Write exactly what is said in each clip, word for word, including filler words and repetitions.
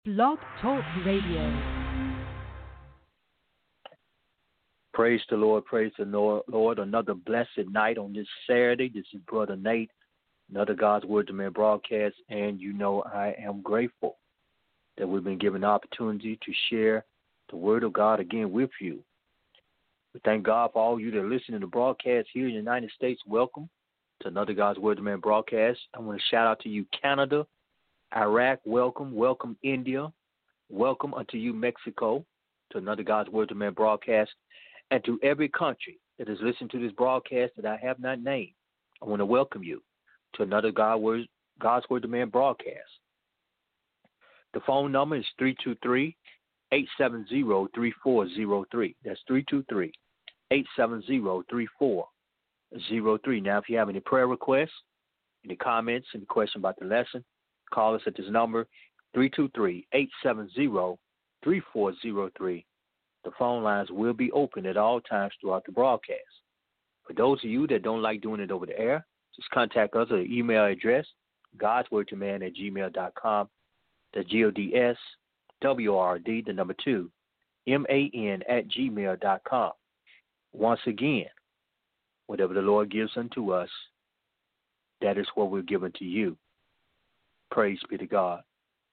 Blog Talk Radio. Praise the Lord, praise the Lord. Lord, another blessed night on this Saturday. This is Brother Nate, another God's Word to Man broadcast, and you know I am grateful that we've been given the opportunity to share the Word of God again with you. We thank God for all you that are listening to the broadcast here in the United States. Welcome to another God's Word to Man broadcast. I want to shout out to you, Canada, Iraq, welcome, welcome, India, welcome unto you, Mexico, to another God's Word to Man broadcast, and to every country that is listening to this broadcast that I have not named. I want to welcome you to another God Word, God's Word to Man broadcast. The phone number is three two three, eight seven zero, three four zero three. That's three two three, eight seven zero, three four zero three. Now, if you have any prayer requests, any comments, any question about the lesson, call us at this number, three two three, eight seven zero, three four zero three. The phone lines will be open at all times throughout the broadcast. For those of you that don't like doing it over the air, just contact us at the email address, godswordtoman at gmail dot com. That's G O D S W R D, the number two, M A N at gmail dot com. Once again, whatever the Lord gives unto us, that is what we're giving to you. Praise be to God.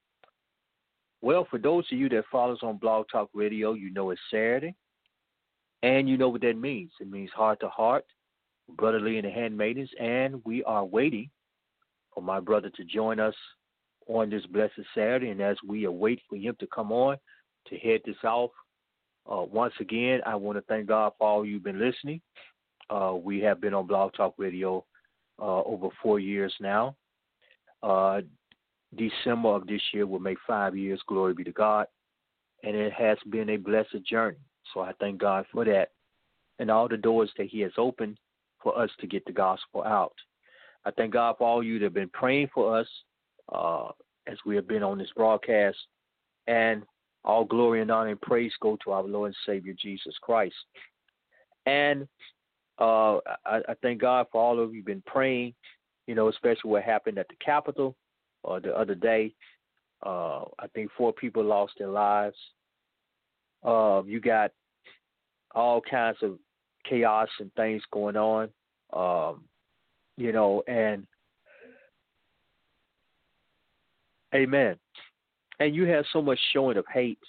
Well, for those of you that follow us on Blog Talk Radio, you know it's Saturday, and you know what that means. It means heart to heart, brotherly and the handmaidens, and we are waiting for my brother to join us on this blessed Saturday, and as we await for him to come on to head this off, uh, once again, I want to thank God for all you've been listening. Uh, we have been on Blog Talk Radio uh, over four years now. Uh, December of this year will make five years, glory be to God, and it has been a blessed journey. So I thank God for that and all the doors that he has opened for us to get the gospel out. I thank God for all you that have been praying for us uh, as we have been on this broadcast, and all glory and honor and praise go to our Lord and Savior Jesus Christ. And uh, I, I thank God for all of you been praying, you know, especially what happened at the Capitol uh, the other day. Uh, I think four people lost their lives. Uh, you got all kinds of chaos and things going on, um, you know, and amen. And you have so much showing of hate.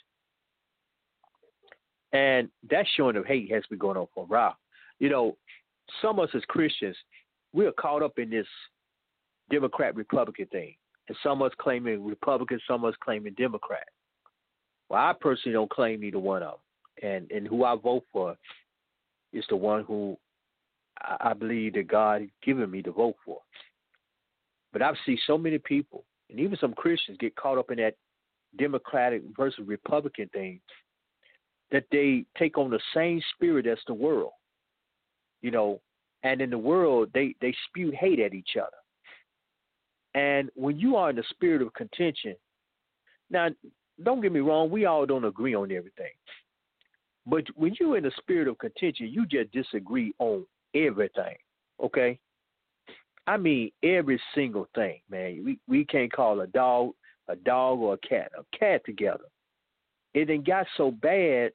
And that showing of hate has been going on for a while. You know, some of us as Christians, we are caught up in this Democrat-Republican thing. And some of us claiming Republican, some of us claiming Democrat. Well, I personally don't claim either one of them. And, and who I vote for is the one who I, I believe that God has given me to vote for. But I've seen so many people, and even some Christians, get caught up in that Democratic versus Republican thing, that they take on the same spirit as the world, you know, and in the world, they, they spew hate at each other. And when you are in the spirit of contention, now, don't get me wrong, we all don't agree on everything. But when you're in the spirit of contention, you just disagree on everything, okay? I mean, every single thing, man. We we can't call a dog a dog or a cat a cat together. It then got so bad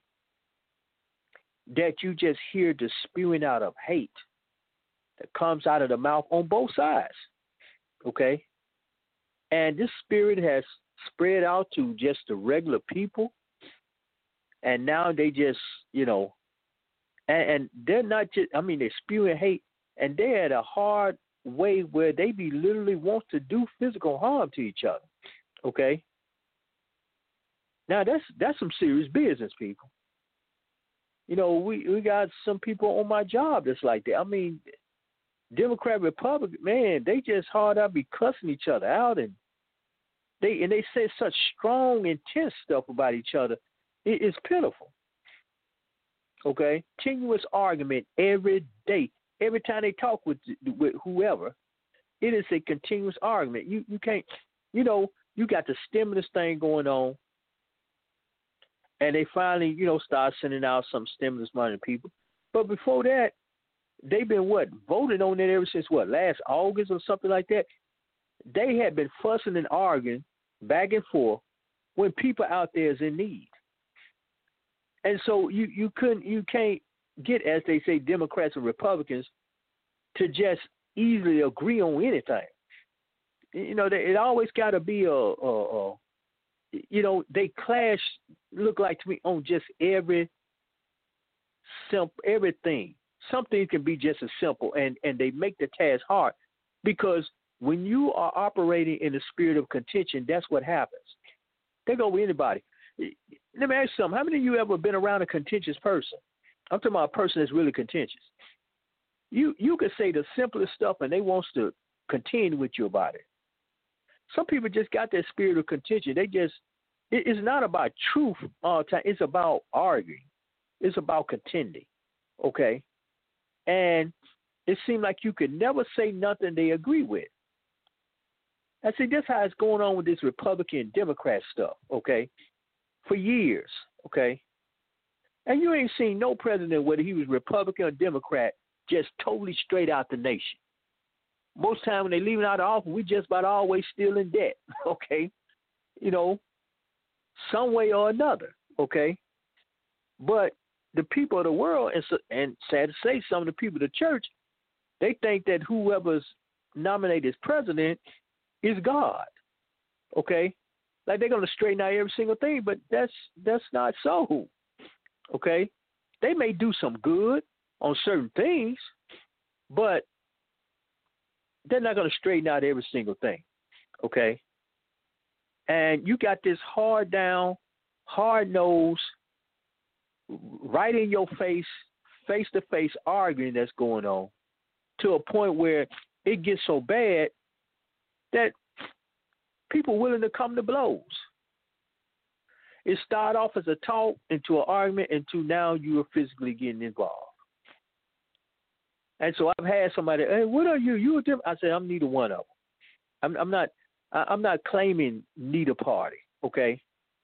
that you just hear the spewing out of hate that comes out of the mouth on both sides, okay? And this spirit has spread out to just the regular people, and now they just, you know, and, and they're not just, I mean, they're spewing hate, and they're at a hard way where they be literally want to do physical harm to each other, okay? Now, that's that's some serious business, people. You know, we, we got some people on my job that's like that. I mean, Democrat, Republican, man, they just hard out be cussing each other out, and they and they say such strong, intense stuff about each other. It is pitiful. Okay? Continuous argument every day. Every time they talk with with whoever, it is a continuous argument. You you can't, you know, you got the stimulus thing going on, and they finally, you know, start sending out some stimulus money to people. But before that, they've been what voting on it ever since what last August or something like that. They had been fussing and arguing back and forth when people out there is in need. And so you, you couldn't you can't get, as they say, Democrats and Republicans to just easily agree on anything. You know, it always got to be a, a, a, you know, they clash, look like to me, on just every simple, everything. Some things can be just as simple, and, and they make the task hard, because when you are operating in the spirit of contention, that's what happens. They go with anybody. Let me ask you something. How many of you ever been around a contentious person? I'm talking about a person that's really contentious. You you could say the simplest stuff, and they wants to contend with you about it. Some people just got that spirit of contention. They just, it, it's not about truth all the time. It's about arguing. It's about contending, okay? And it seemed like you could never say nothing they agree with. I see, that's how it's going on with this Republican Democrat stuff, okay, for years, okay? And you ain't seen no president, whether he was Republican or Democrat, just totally straight out the nation. Most time when they leaving out of office, we just about always still in debt, okay? You know, some way or another, okay? But the people of the world, and, so, and sad to say, some of the people of the church, they think that whoever's nominated as president is God, okay? Like they're going to straighten out every single thing, but that's that's not so, okay? They may do some good on certain things, but they're not going to straighten out every single thing, okay? And you got this hard down, hard nose, right in your face, face to face arguing that's going on, to a point where it gets so bad that people willing to come to blows. It started off as a talk, into an argument, into now you are physically getting involved. And so I've had somebody, hey, what are you? You a different? I said, I'm neither one of them. I'm, I'm not. I'm not claiming neither party. Okay.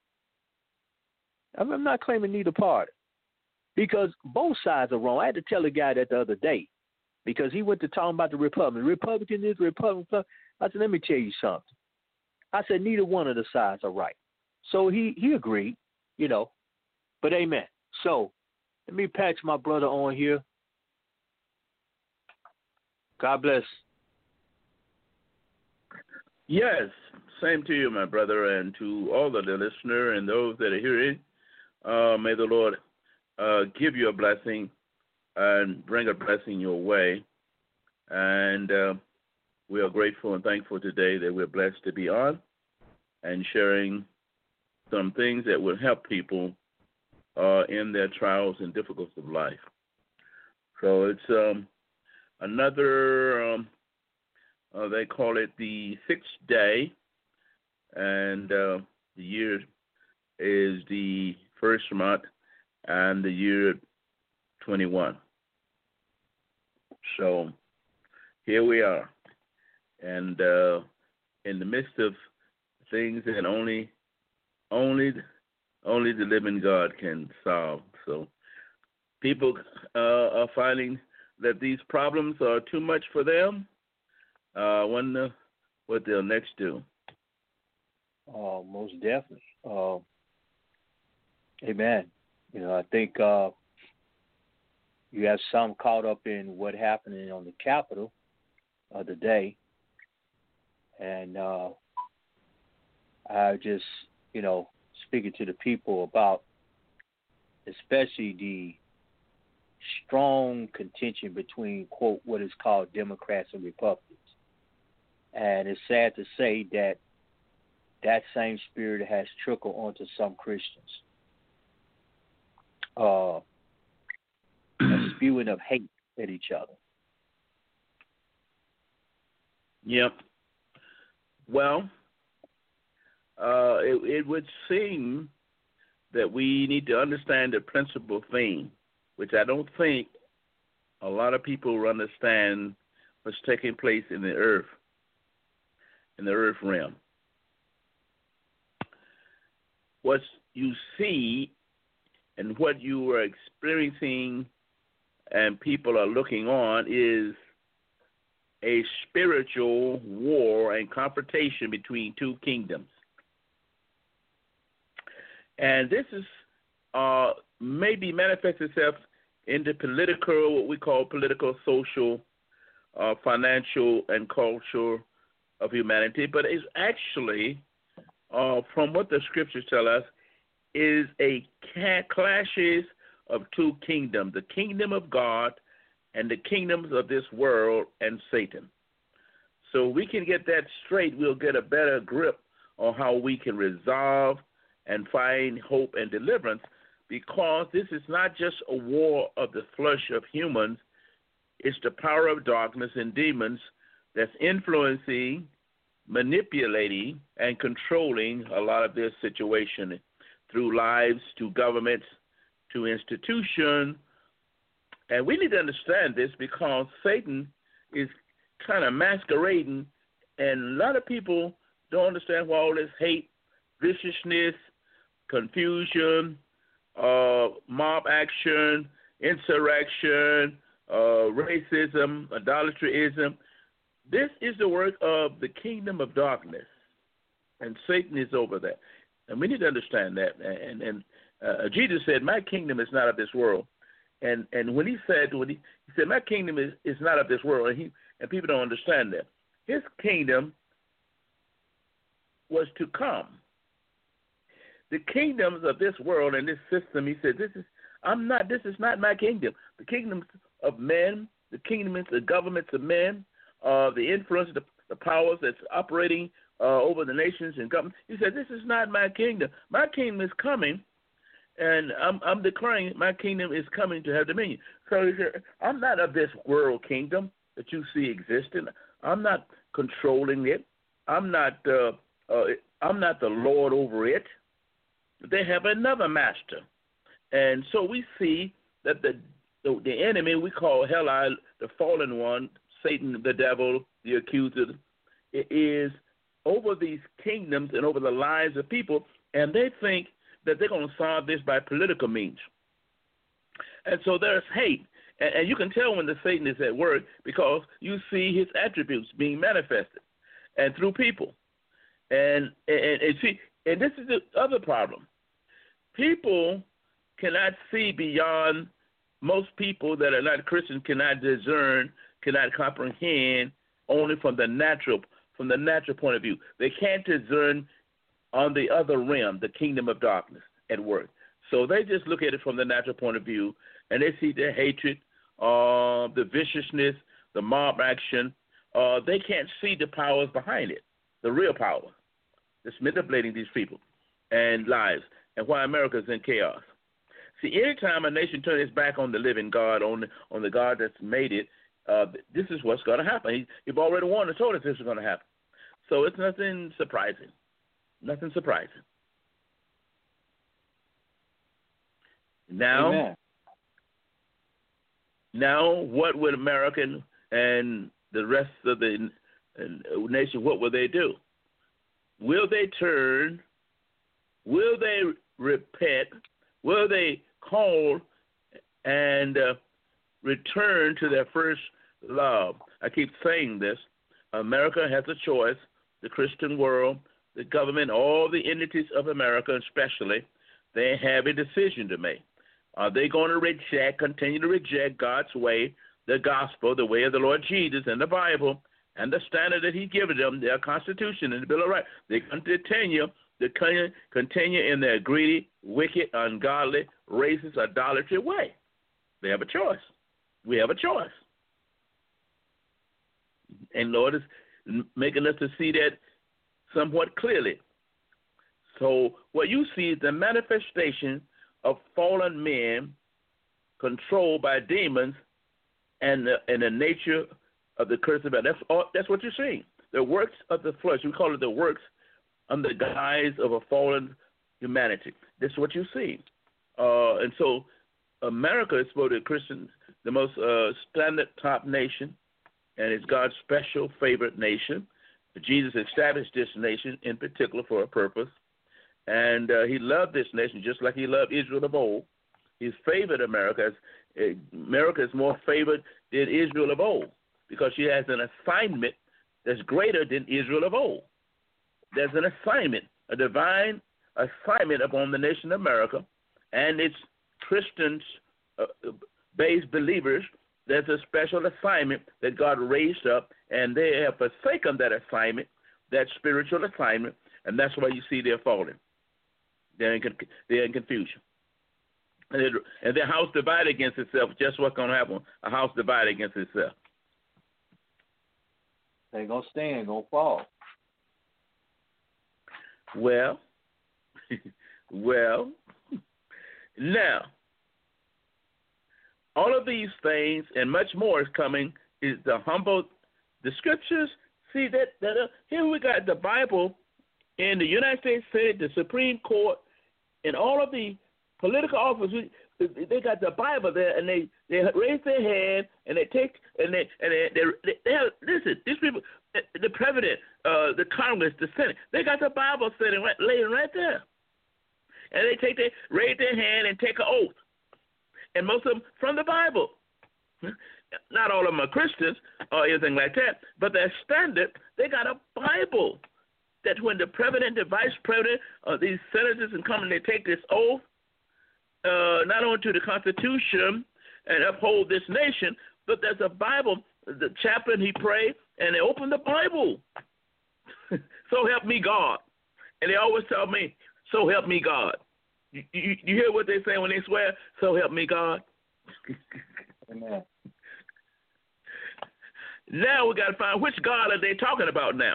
I'm, I'm not claiming neither party, because both sides are wrong. I had to tell a guy that the other day, because he went to talking about the Republican. Republican is Republican. I said, let me tell you something. I said, neither one of the sides are right. So he, he agreed, you know, but amen. So let me patch my brother on here. God bless. Yes, same to you, my brother, and to all of the listener and those that are hearing. Uh, may the Lord uh, give you a blessing and bring a blessing your way. And uh, we are grateful and thankful today that we're blessed to be on and sharing some things that will help people uh, in their trials and difficulties of life. So it's um, another, um, uh, they call it the sixth day, and uh, the year is the first month, and the year twenty-one. So here we are, and uh, in the midst of things that only, only, only the living God can solve. So people uh, are finding that these problems are too much for them. I uh, wonder what they'll next do. Uh, most definitely. Uh, amen. You know, I think uh, you have some caught up in what happened on the Capitol of the day. And uh, I just, you know, speaking to the people about especially the strong contention between, quote, what is called Democrats and Republicans. And it's sad to say that that same spirit has trickled onto some Christians. Uh, a spewing of hate at each other. Yep. Well, uh, it, it would seem that we need to understand the principal thing, which I don't think a lot of people understand what's taking place in the earth, in the earth realm. What you see and what you are experiencing and people are looking on is a spiritual war and confrontation between two kingdoms. And this is uh, maybe manifests itself into political, what we call political, social, uh, financial, and culture of humanity. But it's actually, uh, from what the scriptures tell us, is a clashes of two kingdoms, the kingdom of God and the kingdoms of this world and Satan. So we can get that straight, we'll get a better grip on how we can resolve and find hope and deliverance, because this is not just a war of the flesh of humans, it's the power of darkness and demons that's influencing, manipulating, and controlling a lot of this situation through lives, to governments, to institutions. And we need to understand this, because Satan is kind of masquerading, and a lot of people don't understand why all this hate, viciousness, confusion, uh, mob action, insurrection, uh, racism, idolatryism. This is the work of the kingdom of darkness, and Satan is over that. And we need to understand that. And, and uh, Jesus said, my kingdom is not of this world. And and when he said, when he, he said, my kingdom is, is not of this world, and, he, and people don't understand that. His kingdom was to come. The kingdoms of this world and this system, he said, this is, I'm not, this is not my kingdom. The kingdoms of men, the kingdoms, the governments of men, uh, the influence, the, the powers that's operating uh, over the nations and governments. He said, this is not my kingdom. My kingdom is coming, and I'm, I'm declaring my kingdom is coming to have dominion. So he said, I'm not of this world kingdom that you see existing. I'm not controlling it. I'm not, uh, uh, I'm not the Lord over it. They have another master. And so we see that the the, the enemy we call Heli, the fallen one, Satan, the devil, the accuser, is over these kingdoms and over the lives of people, and they think that they're going to solve this by political means. And so there's hate. And, and you can tell when the Satan is at work, because you see his attributes being manifested and through people. And, and, and see, and this is the other problem. People cannot see beyond, most people that are not Christians cannot discern, cannot comprehend only from the natural, from the natural point of view. They can't discern on the other realm, the kingdom of darkness at work. So they just look at it from the natural point of view, and they see the hatred, uh, the viciousness, the mob action. Uh, they can't see the powers behind it, the real power that's manipulating these people and lives, and why America is in chaos. See, anytime a nation turns its back on the living God, on the, on the God that's made it, uh, this is what's going to happen. He, you've already warned and told us this is going to happen. So it's nothing surprising. Nothing surprising. Now, Amen. now, what would America and the rest of the nation, what will they do? Will they turn? Will they repent? Will they call and uh, return to their first love? I keep saying this. America has a choice, the Christian world, the government, all the entities of America especially, they have a decision to make. Are they going to reject, continue to reject God's way, the gospel, the way of the Lord Jesus and the Bible, and the standard that he's given them, their Constitution and the Bill of Rights? They're going to continue, they continue in their greedy, wicked, ungodly, racist, idolatry way. They have a choice. We have a choice. And Lord is making us to see that somewhat clearly. So what you see is the manifestation of fallen men controlled by demons and the, and the nature of the curse of God. That's all, that's what you're seeing. The works of the flesh. We call it the works under the guise of a fallen humanity. This is what you see. Uh, and so America is supposed to be Christian, the most uh, standard top nation, and it's God's special favorite nation. Jesus established this nation in particular for a purpose, and uh, he loved this nation just like he loved Israel of old. He's favored America. As, uh, America is more favored than Israel of old because she has an assignment that's greater than Israel of old. There's an assignment, a divine assignment upon the nation of America and its Christians, uh, based believers. There's a special assignment that God raised up, and they have forsaken that assignment, that spiritual assignment, and that's why you see they're falling. They're in, they're in confusion. And, it, and their house divided against itself. Just what's going to happen? A house divided against itself. They're going to stand, going to fall. Well, well, now, all of these things and much more is coming. Is the humble, the scriptures. See that that uh, here we got the Bible in the United States Senate, the Supreme Court, and all of the political offices. They got the Bible there, and they, they raise their hand and they take and they and they they, they, they have, listen. These people, the president, uh, the Congress, the Senate, they got the Bible sitting right laying right there, and they take their raise their hand and take an oath. And most of them from the Bible. Not all of them are Christians or anything like that, but their standard, they got a Bible that when the president, the vice president, or these senators and come and they take this oath, uh, not only to the Constitution and uphold this nation, but there's a Bible. The chaplain, he prayed, and they open the Bible. So help me God. And they always tell me, so help me God. You, you, you hear what they say when they swear? So help me, God. Amen. Now we got to find which God are they talking about now?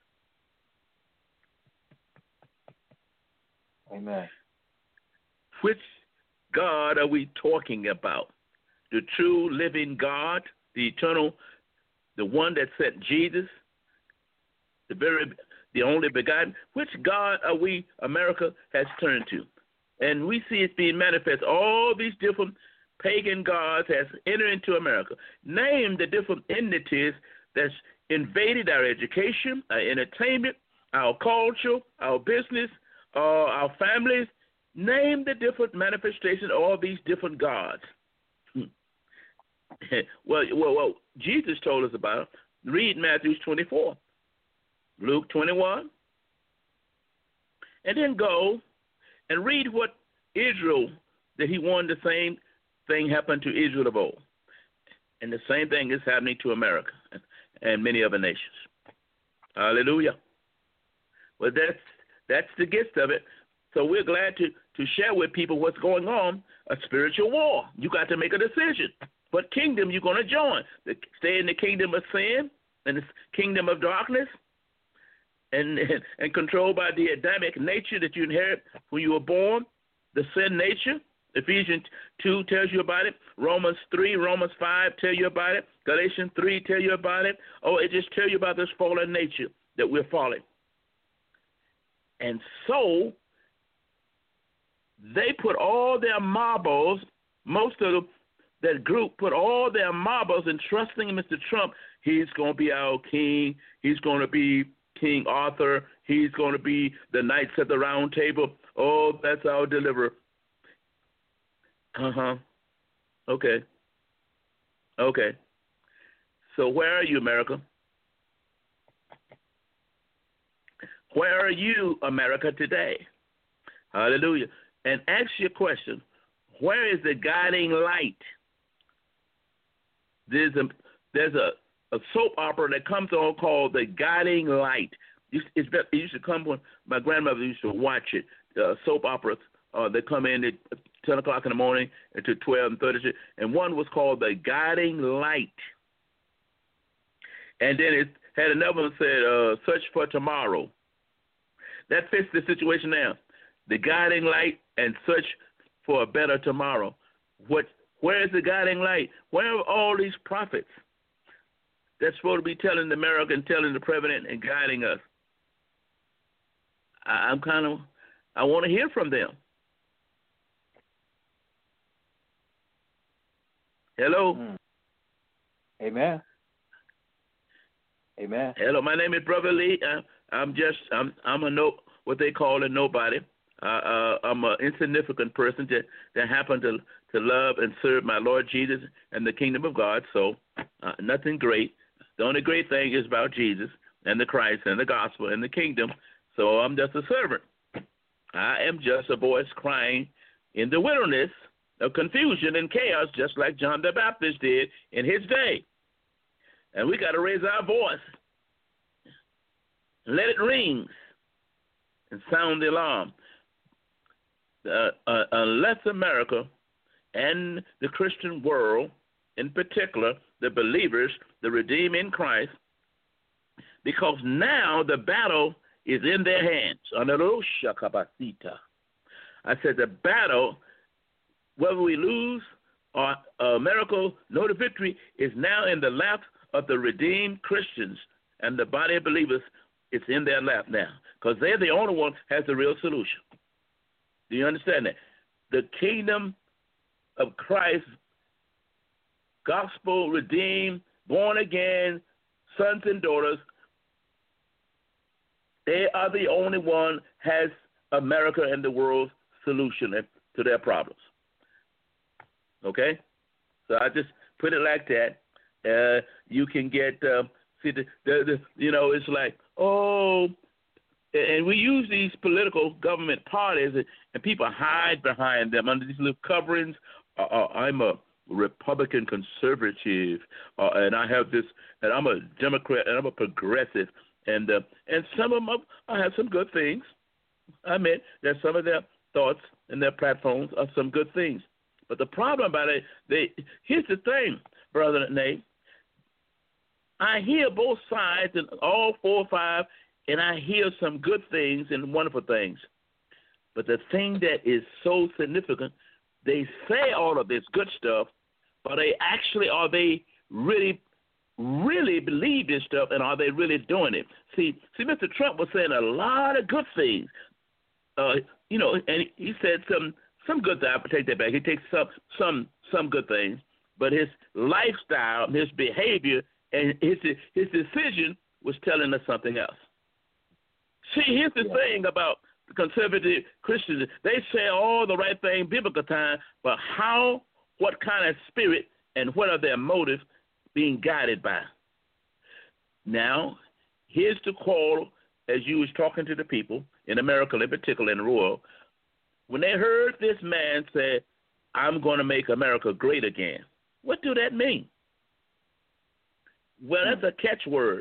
Amen. Which God are we talking about? The true living God, the eternal, the one that sent Jesus, the very, the only begotten. Which God are we, America, has turned to? And we see it being manifest. All these different pagan gods has entered into America. Name the different entities that's invaded our education, our entertainment, our culture, our business, uh, our families. Name the different manifestations of all these different gods. well, well, well, Jesus told us about it. Read Matthew twenty-four, Luke twenty-one, and then go and read what Israel, that he wanted the same thing happen to Israel of old. And the same thing is happening to America and, and many other nations. Hallelujah. Well, that's that's the gist of it. So we're glad to, to share with people what's going on, a spiritual war. You got to make a decision. What kingdom you're going to join? The, stay in the kingdom of sin and the kingdom of darkness, and, and and controlled by the Adamic nature that you inherit when you were born, the sin nature. Ephesians two tells you about it. Romans three, Romans five tell you about it. Galatians three tell you about it. Oh, it just tell you about this fallen nature that we're falling. And so they put all their marbles, most of the, that group put all their marbles in trusting Mister Trump. He's going to be our king. He's going to be King Arthur. He's going to be the Knights at the Round Table. Oh, that's our deliverer. Uh-huh. Okay. Okay. So where are you, America? Where are you, America, today? Hallelujah. And ask your question, where is the guiding light? There's a there's a, a soap opera that comes on called The Guiding Light. It's, it's, it used to come when my grandmother used to watch it, uh, soap operas. Uh, they come in at ten o'clock in the morning to twelve and thirty, and one was called The Guiding Light. And then it had another one that said, uh, Search for Tomorrow. That fits the situation now. The Guiding Light and Search for a Better Tomorrow. What? Where is the guiding light? Where are all these prophets that's supposed to be telling America and telling the president and guiding us? I, I'm kind of, I want to hear from them. Hello? Mm. Amen. Amen. Hello, my name is Brother Lee. I, I'm just, I'm, I'm a no, what they call a nobody. Uh, uh, I'm an insignificant person that, that happened to, to love and serve my Lord Jesus and the kingdom of God. So uh, nothing great. The only great thing is about Jesus and the Christ and the gospel and the kingdom. So I'm just a servant. I am just a voice crying in the wilderness of confusion and chaos, just like John the Baptist did in his day. And we got to raise our voice and let it ring and sound the alarm. Uh, uh, unless America and the Christian world, in particular, the believers, the redeemed in Christ, because now the battle is in their hands. I said the battle, whether we lose or uh, miracle, no, the victory is now in the lap of the redeemed Christians and the body of believers. It's in their lap now because they're the only one who has the real solution. Do you understand that? The kingdom of Christ, gospel, redeemed, born again, sons and daughters, they are the only one has America and the world's solution to their problems. Okay? So I just put it like that. Uh, you can get, uh, see, the, the, the, you know, it's like, oh, and we use these political government parties, and, and people hide behind them under these little coverings. Uh, uh, I'm a Republican conservative, uh, and I have this, and I'm a Democrat, and I'm a progressive. And uh, and some of them I have some good things. I admit that some of their thoughts and their platforms are some good things. But the problem about it, they here's the thing, Brother Nate. I hear both sides and all four or five, and I hear some good things and wonderful things. But the thing that is so significant, they say all of this good stuff, but they actually are they really really believe this stuff, and are they really doing it? See, see, Mister Trump was saying a lot of good things. Uh, you know, and he said some some good things. I take that back. He takes some some some good things, but his lifestyle, his behavior, and his his decision was telling us something else. See, here's the yeah. thing about the conservative Christians. They say all the right thing biblical time, but how, what kind of spirit, and what are their motives being guided by? Now, here's the call as you was talking to the people in America, in particular in the world. When they heard this man say, I'm going to make America great again, what do that mean? Well, that's a catchword.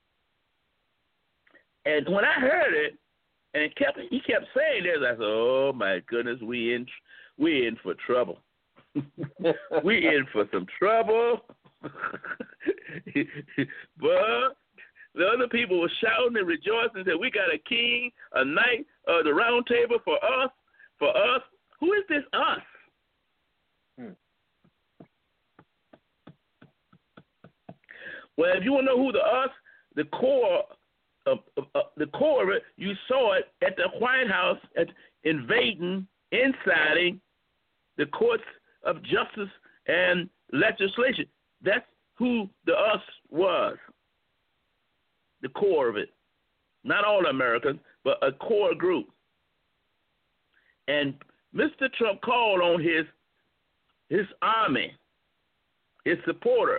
And when I heard it, and it kept, he kept saying this, I said, oh, my goodness, we in, we in for trouble. we in for some trouble. But the other people were shouting and rejoicing that we got a king, a knight, uh, the round table for us, for us. Who is this us? Hmm. Well, if you want to know who the us, the core of, of, of the core of it, you saw it at the White House, at invading, inciting the courts of justice and legislation. That's who the us was, the core of it. Not all Americans, but a core group. And Mister Trump called on his his army, his supporter,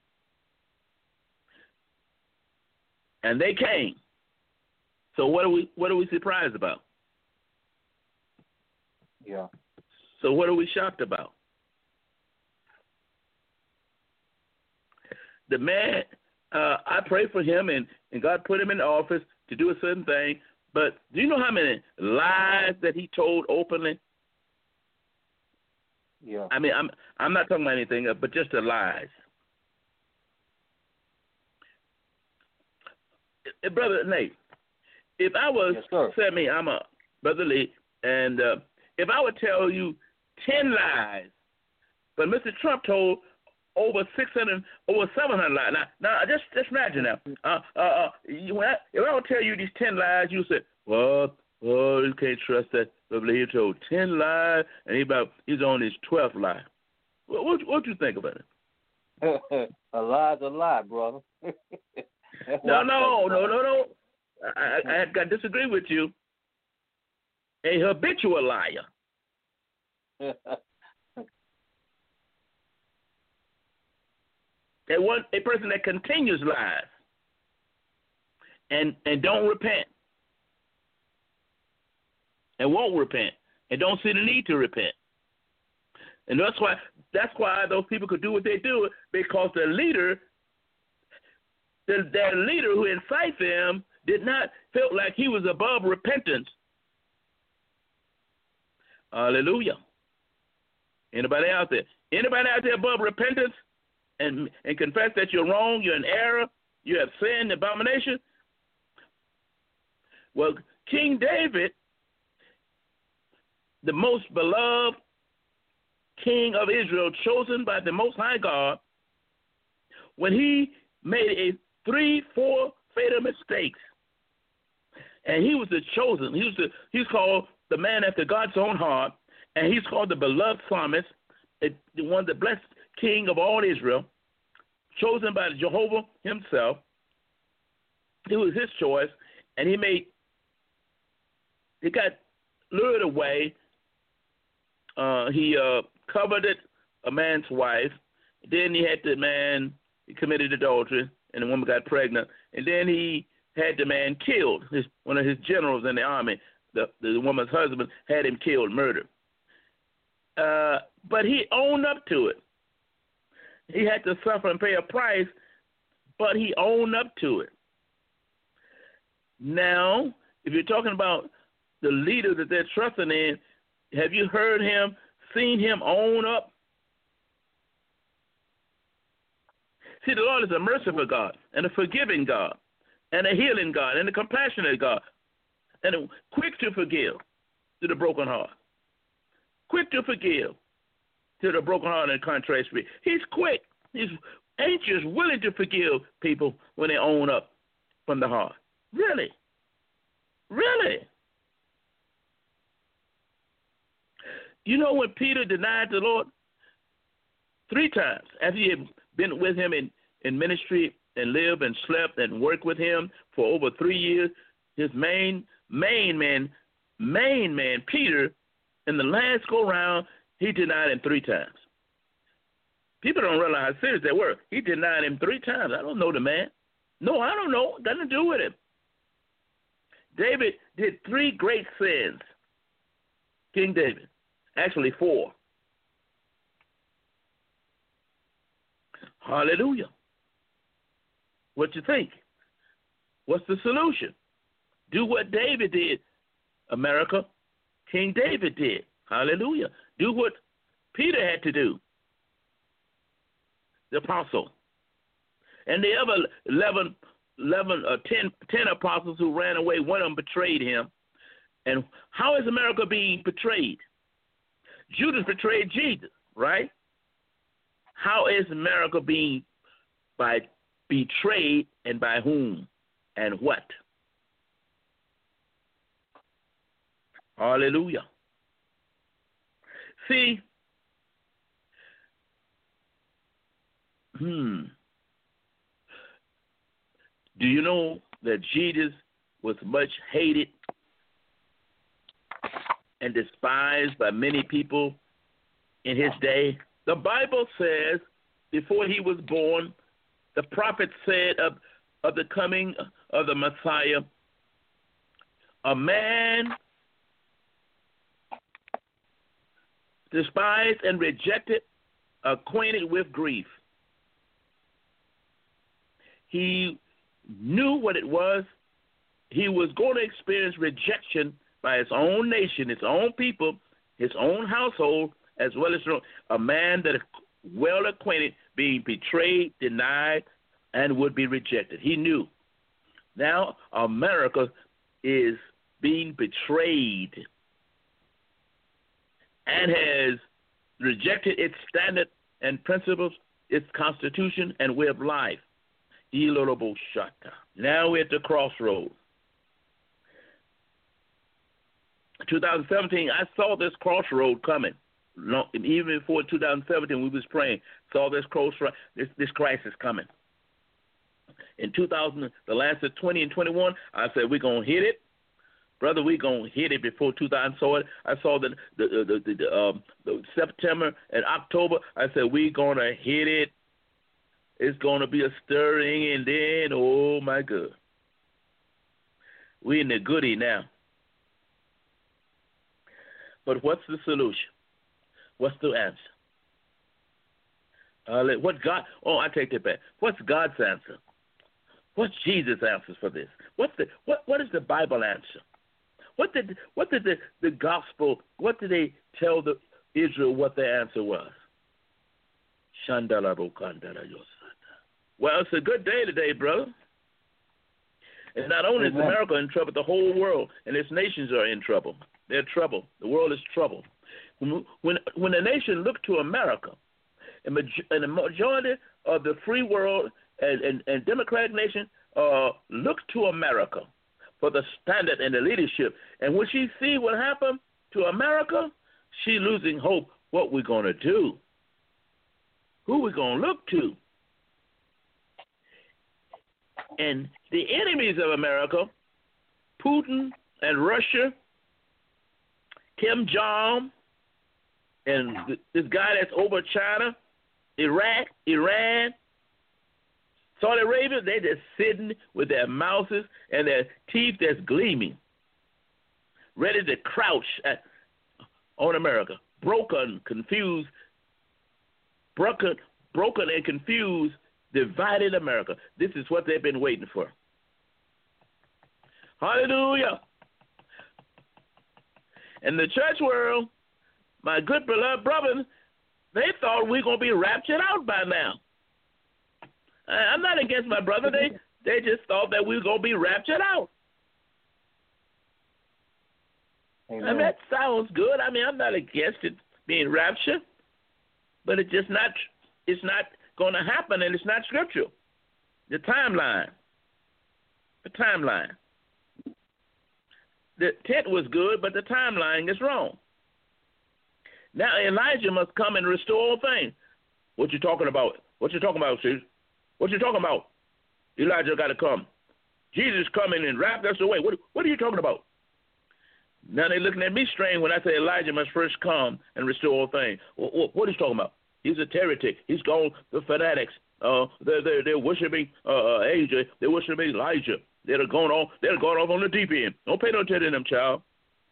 and they came. So what are we what are we surprised about? Yeah. So what are we shocked about? The man, uh, I pray for him, and, and God put him in office to do a certain thing. But do you know how many lies that he told openly? Yeah. I mean, I'm I'm not talking about anything, but just the lies. Uh, Brother Nate, if I was, yes, say me, I'm a Brother Lee, and uh, if I would tell you ten lies, but Mister Trump told over six hundred, over seven hundred lies. Now, now just just imagine now. Uh, uh, uh, you, when I, if I would tell you these ten lies, you say, well, well, you can't trust that. He told ten lies, and he about he's on his twelfth lie. What what what you think about it? A lie's a lie, brother. no, no, no, no, no. I, I, I disagree with you. A habitual liar. That one, a person that continues lies and and don't repent. and won't repent and don't see the need to repent. And that's why that's why those people could do what they do, because the leader, the, their leader who incites them did not feel like he was above repentance. Hallelujah. Anybody out there? Anybody out there above repentance and and confess that you're wrong, you're in error, you have sinned, abomination? Well, King David, the most beloved king of Israel, chosen by the Most High God, when he made a three, four fatal mistakes, and he was the chosen, he was the, he's called the man after God's own heart, and he's called the beloved psalmist, the one, the blessed king of all Israel, chosen by Jehovah himself. It was his choice, and he made, he got lured away. Uh, he uh, coveted a man's wife. Then he had the man, he committed adultery, and the woman got pregnant. And then he had the man killed. His, one of his generals in the army, the, the woman's husband, had him killed, murdered. Uh, but he owned up to it. He had to suffer and pay a price, but he owned up to it. Now, if you're talking about the leader that they're trusting in, have you heard him, seen him own up? See, the Lord is a merciful God and a forgiving God and a healing God and a compassionate God and a quick to forgive to the broken heart. Quick to forgive to the broken heart and contrite spirit. He's quick. He's anxious, willing to forgive people when they own up from the heart. Really? Really? You know when Peter denied the Lord three times after he had been with him in, in ministry and lived and slept and worked with him for over three years, his main, main man, main man, Peter, in the last go-round, he denied him three times. People don't realize how serious they were. He denied him three times. I don't know the man. No, I don't know. Nothing to do with him. David did three great sins. King David. Actually, four. Hallelujah. What you think? What's the solution? Do what David did, America. King David did. Hallelujah. Do what Peter had to do, the apostle. And the other eleven, eleven uh, ten, ten apostles who ran away, one of them betrayed him. And how is America being betrayed? Judas betrayed Jesus, right? How is America being by betrayed, and by whom and what? Hallelujah. See, hmm, do you know that Jesus was much hated and despised by many people in his day? The Bible says before he was born, the prophet said of, of the coming of the Messiah, a man despised and rejected, acquainted with grief. He knew what it was. He was going to experience rejection by his own nation, his own people, his own household, as well as a man that is well acquainted, being betrayed, denied, and would be rejected. He knew. Now America is being betrayed and has rejected its standard and principles, its constitution and way of life. Now we're at the crossroads. twenty seventeen, I saw this crossroad coming. Even before two thousand seventeen, we was praying, saw this crossroad, this, this crisis coming. In two thousand, the last of twenty and twenty-one, I said, we're going to hit it. Brother, we're going to hit it before two thousand saw it. I saw the, the, the, the, the, um, the September and October. I said, we're going to hit it. It's going to be a stirring, and then, oh, my God. We're in the goodie now. But what's the solution? What's the answer? Uh, what God? Oh, I take that back. What's God's answer? What's Jesus' answer for this? What's the what? What is the Bible answer? What did what did the, the gospel? What did they tell the Israel? What their answer was? Shandala Bokandala Yosata. Well, it's a good day today, brother. And not only Amen. Is America in trouble, the whole world and its nations are in trouble. They're in trouble. The world is trouble. When when, when a nation look to America, and, and the majority of the free world and, and, and democratic nation uh, look to America for the standard and the leadership. And when she see what happened to America, she losing hope. What we gonna do? Who we gonna look to? And the enemies of America, Putin and Russia, Kim Jong, and this guy that's over China, Iraq, Iran, Saudi Arabia, they just sitting with their mouths and their teeth that's gleaming, ready to crouch at, on America. Broken, confused, broken, broken and confused, divided America. This is what they've been waiting for. Hallelujah. In the church world, my good beloved brothers, they thought we were going to be raptured out by now. I'm not against my brother. They they just thought that we were going to be raptured out. Amen. I mean, that sounds good. I mean, I'm not against it being raptured, but it's just not, it's not going to happen, and it's not scriptural. The timeline. The timeline. The tent was good, but the timeline is wrong. Now Elijah must come and restore all things. What you talking about? What you talking about, sis? What you talking about? Elijah got to come. Jesus coming and wrapped us away. What, what are you talking about? Now they're looking at me strange when I say Elijah must first come and restore all things. What, what, what is he talking about? He's a heretic. He's gone the fanatics. Uh, they're, they're, they're worshiping uh, Asia. They're worshiping Elijah. They're going off. They're going off on the deep end. Don't pay no attention to them, child.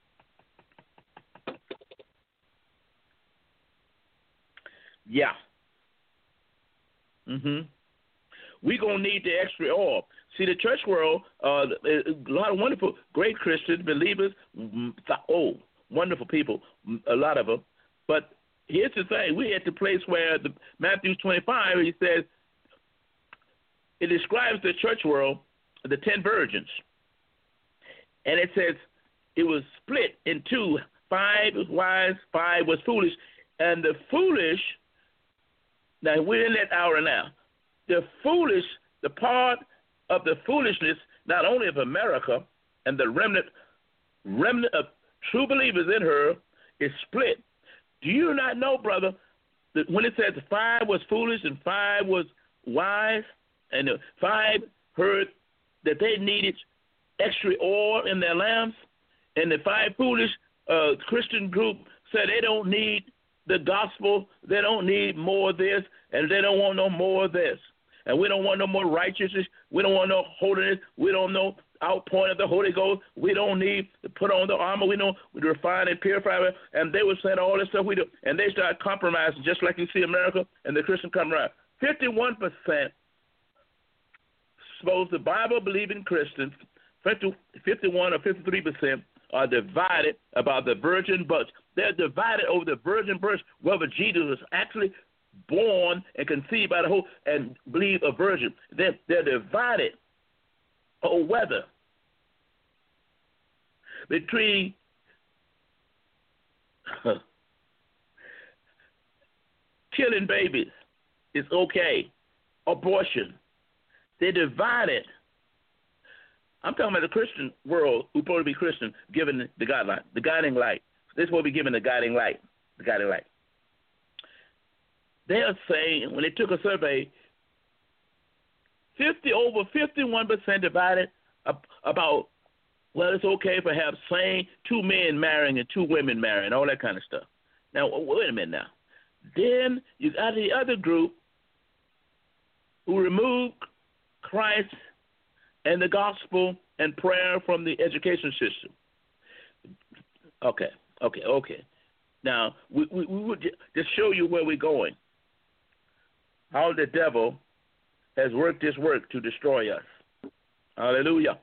Yeah. Mm-hmm. We're going to need the extra oil. See, the church world, uh, a lot of wonderful, great Christians, believers, oh, wonderful people, a lot of them. But here's the thing. We're at the place where the Matthew twenty-five, he says, it describes the church world, the ten virgins. And it says it was split in two. Five was wise, five was foolish. And the foolish, now we're in that hour now, the foolish, the part of the foolishness, not only of America and the remnant, remnant of true believers in her, is split. Do you not know, brother, that when it says five was foolish and five was wise, and the five heard that they needed extra oil in their lamps, and the five foolish uh, Christian group said they don't need the gospel, they don't need more of this, and they don't want no more of this. And we don't want no more righteousness. We don't want no holiness. We don't know outpouring of the Holy Ghost. We don't need to put on the armor. We know we refine and purify. And they were saying all this stuff we do. And they started compromising, just like you see America and the Christian compromise. fifty-one percent suppose the Bible-believing Christians, fifty-one or fifty-three percent are divided about the virgin birth. They're divided over the virgin birth, whether Jesus was actually born and conceived by the whole and believe a virgin. They're, they're divided over whether between killing babies is okay, abortion. They're divided. I'm talking about the Christian world who's supposed to be Christian, given the guideline, the guiding light. They're supposed to be given the guiding light, the guiding light. They are saying, when they took a survey, fifty over fifty-one percent divided about, well, it's okay perhaps saying two men marrying and two women marrying, all that kind of stuff. Now, wait a minute now. Then you got the other group who removed Christ and the gospel and prayer from the education system. Okay, Okay, okay. Now, we, we, we would just show you where we're going, how the devil has worked his work to destroy us. Hallelujah.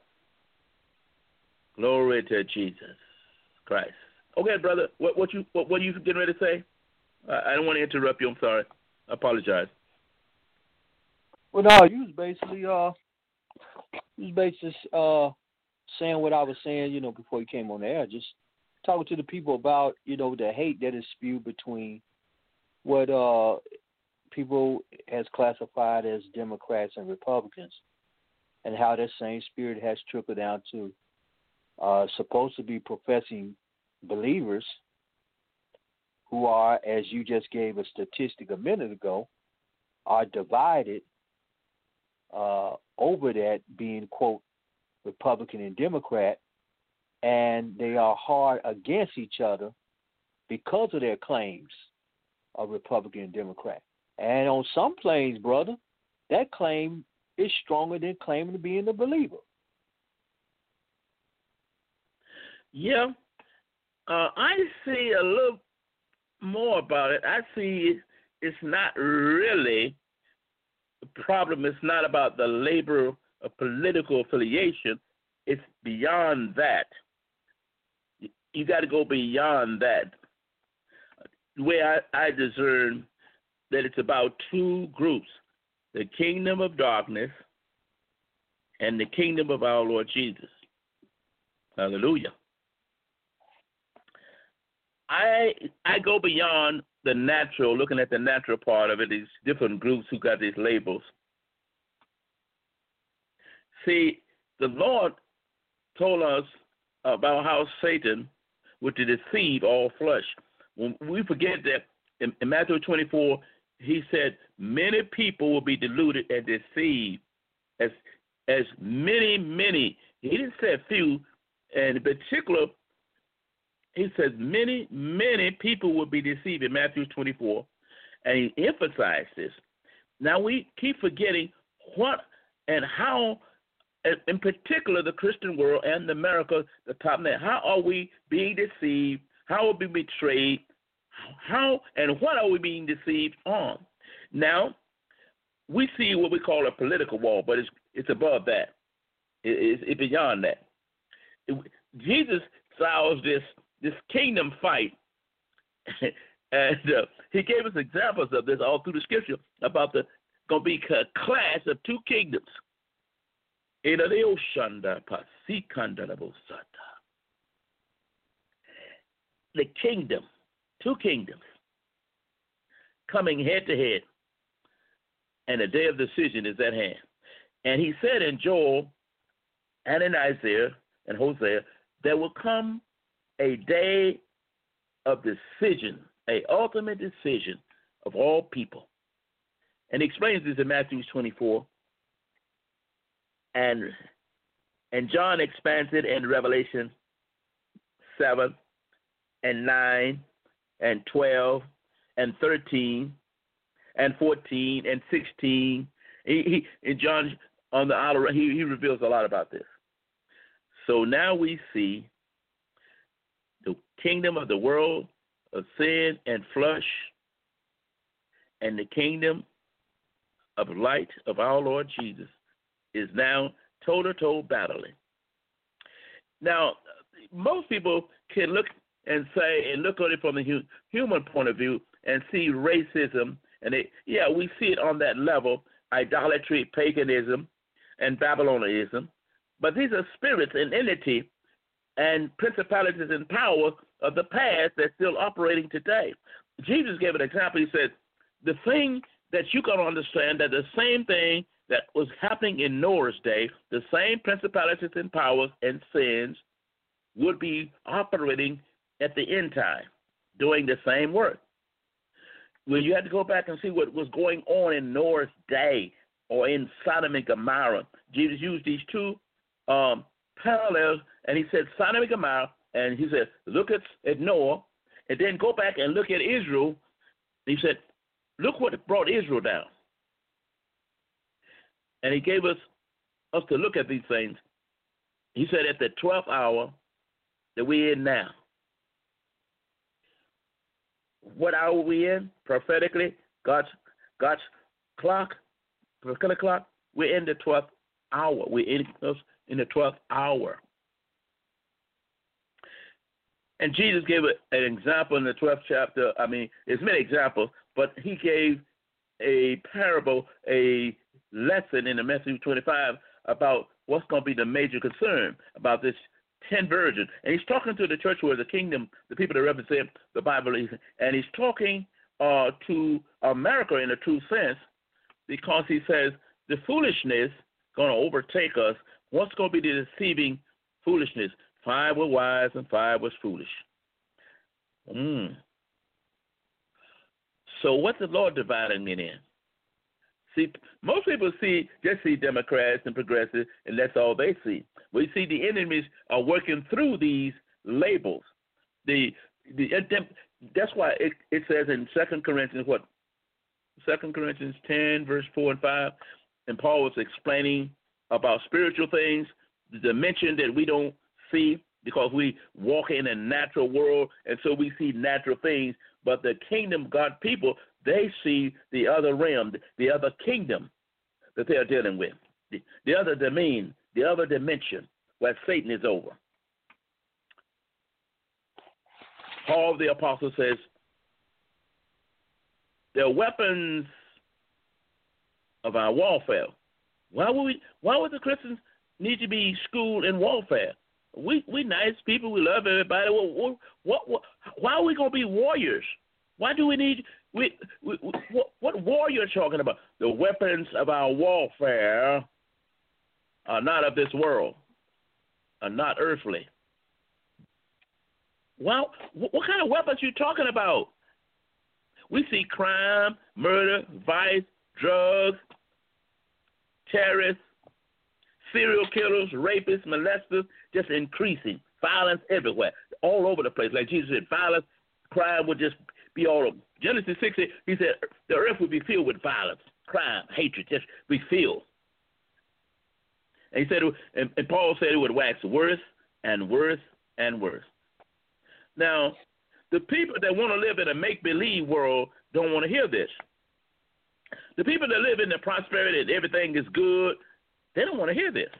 Glory to Jesus Christ. Okay, brother, what, what you what, what are you getting ready to say? I, I don't want to interrupt you. I'm sorry. I apologize. Well, no, you was basically uh, you was basically uh, saying what I was saying, you know, before you came on the air. Just talking to the people about, you know, the hate that is spewed between what uh people has classified as Democrats and Republicans, and how that same spirit has trickled down to uh, supposed to be professing believers who are, as you just gave a statistic a minute ago, are divided uh, over that being, quote, Republican and Democrat, and they are hard against each other because of their claims of Republican and Democrat. And on some planes, brother, that claim is stronger than claiming to be in the believer. Yeah. Uh, I see a little more about it. I see it's not really the problem. It's not about the labor of political affiliation. It's beyond that. You got to go beyond that. The way I, I discern that it's about two groups, the kingdom of darkness and the kingdom of our Lord Jesus. Hallelujah. I I go beyond the natural, looking at the natural part of it, these different groups who got these labels. See, the Lord told us about how Satan would to deceive all flesh. When we forget that in, in Matthew twenty-four, he said many people will be deluded and deceived. As as many, many, he didn't say a few, and in particular, he says many, many people will be deceived in Matthew twenty-four, and he emphasized this. Now we keep forgetting what and how, in particular, the Christian world and America, the top net, how are we being deceived? How are we betrayed? How and what are we being deceived on? Now, we see what we call a political war, but it's it's above that. It, it's, it's beyond that. It, Jesus styles this this kingdom fight, and uh, he gave us examples of this all through the scripture about the going to be a clash of two kingdoms. The kingdom, two kingdoms, coming head to head, and the day of decision is at hand. And he said in Joel and in Isaiah and Hosea, there will come a day of decision, a ultimate decision of all people. And he explains this in Matthew twenty-four. And and John expands it in Revelation seven and nine and twelve and thirteen and fourteen and sixteen. He, he and John on the outer he, he reveals a lot about this. So now we see the kingdom of the world of sin and flesh and the kingdom of light of our Lord Jesus is now toe-to-toe battling. Now, most people can look and say and look at it from the hu- human point of view and see racism, and they, yeah, we see it on that level, idolatry, paganism, and Babylonianism. But these are spirits and entity and principalities and power of the past that's still operating today. Jesus gave an example. He said, the thing that you got to understand that the same thing that was happening in Noah's day, the same principalities and powers and sins would be operating at the end time, doing the same work. Well, you had to go back and see what was going on in Noah's day or in Sodom and Gomorrah. Jesus used these two um, parallels, and he said Sodom and Gomorrah, and he said, look at, at Noah, and then go back and look at Israel. He said, look what brought Israel down. And he gave us us to look at these things. He said at the twelfth hour that we're in now, what hour we in prophetically? God's God's clock, prophetic clock. We're in the twelfth hour. We're in, in the twelfth hour. And Jesus gave an example in the twelfth chapter. I mean, there's many examples, but he gave a parable, a lesson in the Matthew twenty-five about what's going to be the major concern about this ten virgins. And he's talking to the church where the kingdom, the people that represent the Bible, and he's talking uh, to America in a true sense, because he says the foolishness going to overtake us. What's going to be the deceiving foolishness? Five were wise and five was foolish. Mm. So what's the Lord dividing it in? See, most people see just see Democrats and progressives, and that's all they see. We see the enemies are working through these labels. The the that's why it, it says in Second Corinthians what Second Corinthians ten verse four and five, and Paul was explaining about spiritual things, the dimension that we don't see because we walk in a natural world, and so we see natural things. But the kingdom God people, they see the other realm, the other kingdom that they are dealing with, the, the other domain, the other dimension where Satan is over. Paul the apostle says, "They're weapons of our warfare." Why would we? Why would the Christians need to be schooled in warfare? We we nice people. We love everybody. What what, what why are we gonna be warriors? Why do we need? We, we, we what, what warrior are you talking about? The weapons of our warfare are not of this world, are not earthly. Well, what, what kind of weapons are you talking about? We see crime, murder, vice, drugs, terrorists, serial killers, rapists, molesters, just increasing. Violence everywhere, all over the place. Like Jesus said, violence, crime would just be all over. Genesis six, he said, the earth would be filled with violence, crime, hatred, just be filled. And he said, and, and Paul said it would wax worse and worse and worse. Now, the people that want to live in a make-believe world don't want to hear this. The people that live in the prosperity and everything is good, they don't want to hear this.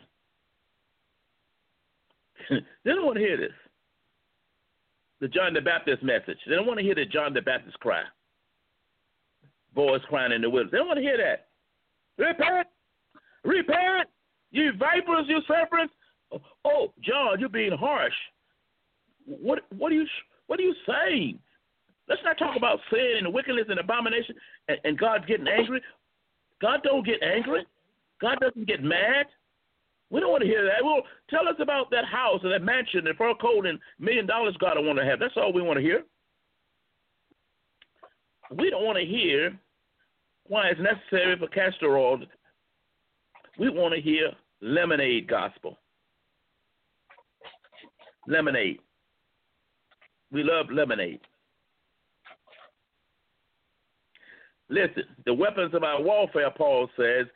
They don't want to hear this. The John the Baptist message. They don't want to hear the John the Baptist cry. Boys crying in the wilderness. They don't want to hear that. Repent! Repent! You vipers, you serpents! Oh, John, you're being harsh. What what are you what are you saying? Let's not talk about sin and wickedness and abomination and, and God getting angry. God don't get angry. God doesn't get mad. We don't want to hear that. Well, tell us about that house and that mansion and fur coat and million dollars God don't want to have. That's all we want to hear. We don't want to hear why it's necessary for castor oil. We want to hear lemonade gospel. Lemonade. We love lemonade. Listen, the weapons of our warfare, Paul says,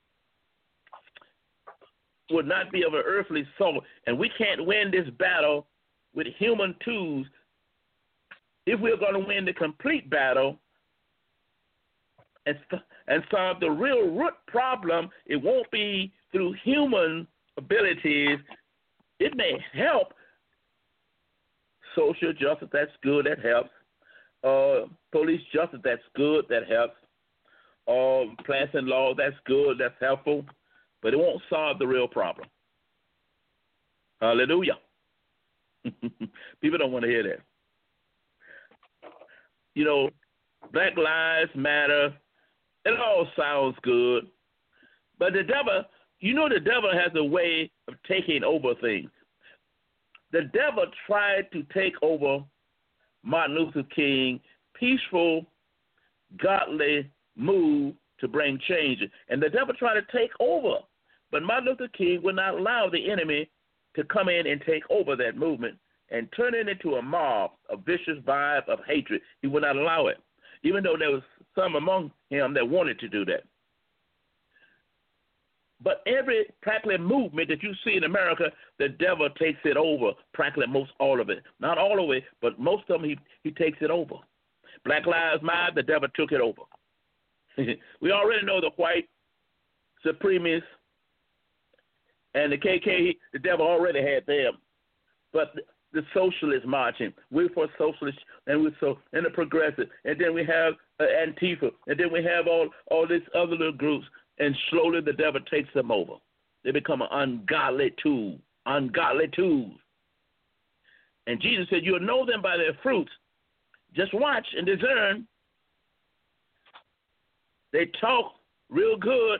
would not be of an earthly sort, and we can't win this battle with human tools. If we're going to win the complete battle and, and solve the real root problem, it won't be through human abilities. It may help social justice, that's good, that helps. Uh, police justice, that's good, that helps. Uh, passing law, that's good, that's helpful. But it won't solve the real problem. Hallelujah. People don't want to hear that. You know, Black Lives Matter, it all sounds good. But the devil, you know the devil has a way of taking over things. The devil tried to take over Martin Luther King, peaceful, godly move to bring change. And the devil tried to take over. But Martin Luther King would not allow the enemy to come in and take over that movement and turn it into a mob, a vicious vibe of hatred. He would not allow it, even though there was some among him that wanted to do that. But every practically movement that you see in America, the devil takes it over, practically most all of it. Not all of it, but most of them he, he takes it over. Black Lives Matter, the devil took it over. We already know the white supremacists and the K K, the devil already had them. But the socialists marching, we're for socialists, and we're so, and the progressive, and then we have uh, Antifa, and then we have all, all these other little groups, and slowly the devil takes them over. They become an ungodly tool, ungodly tools. And Jesus said, you'll know them by their fruits. Just watch and discern. They talk real good.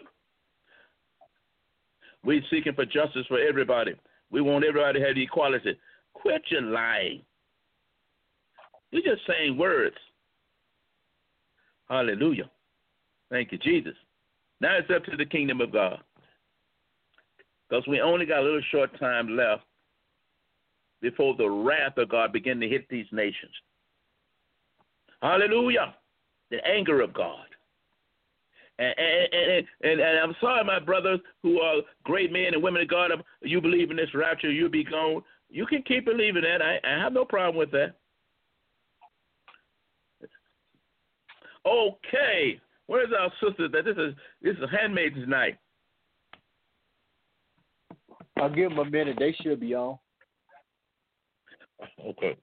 We're seeking for justice for everybody. We want everybody to have equality. Quit your lying. You're just saying words. Hallelujah. Thank you, Jesus. Now it's up to the kingdom of God. Because we only got a little short time left before the wrath of God begin to hit these nations. Hallelujah. The anger of God. And, and, and, and, and I'm sorry, my brothers who are great men and women of God, you believe in this rapture, you'll be gone. You can keep believing that. I, I have no problem with that. Okay. Where's our sister? That this is this is Handmaid's Night. I'll give them a minute. They should be on. Okay.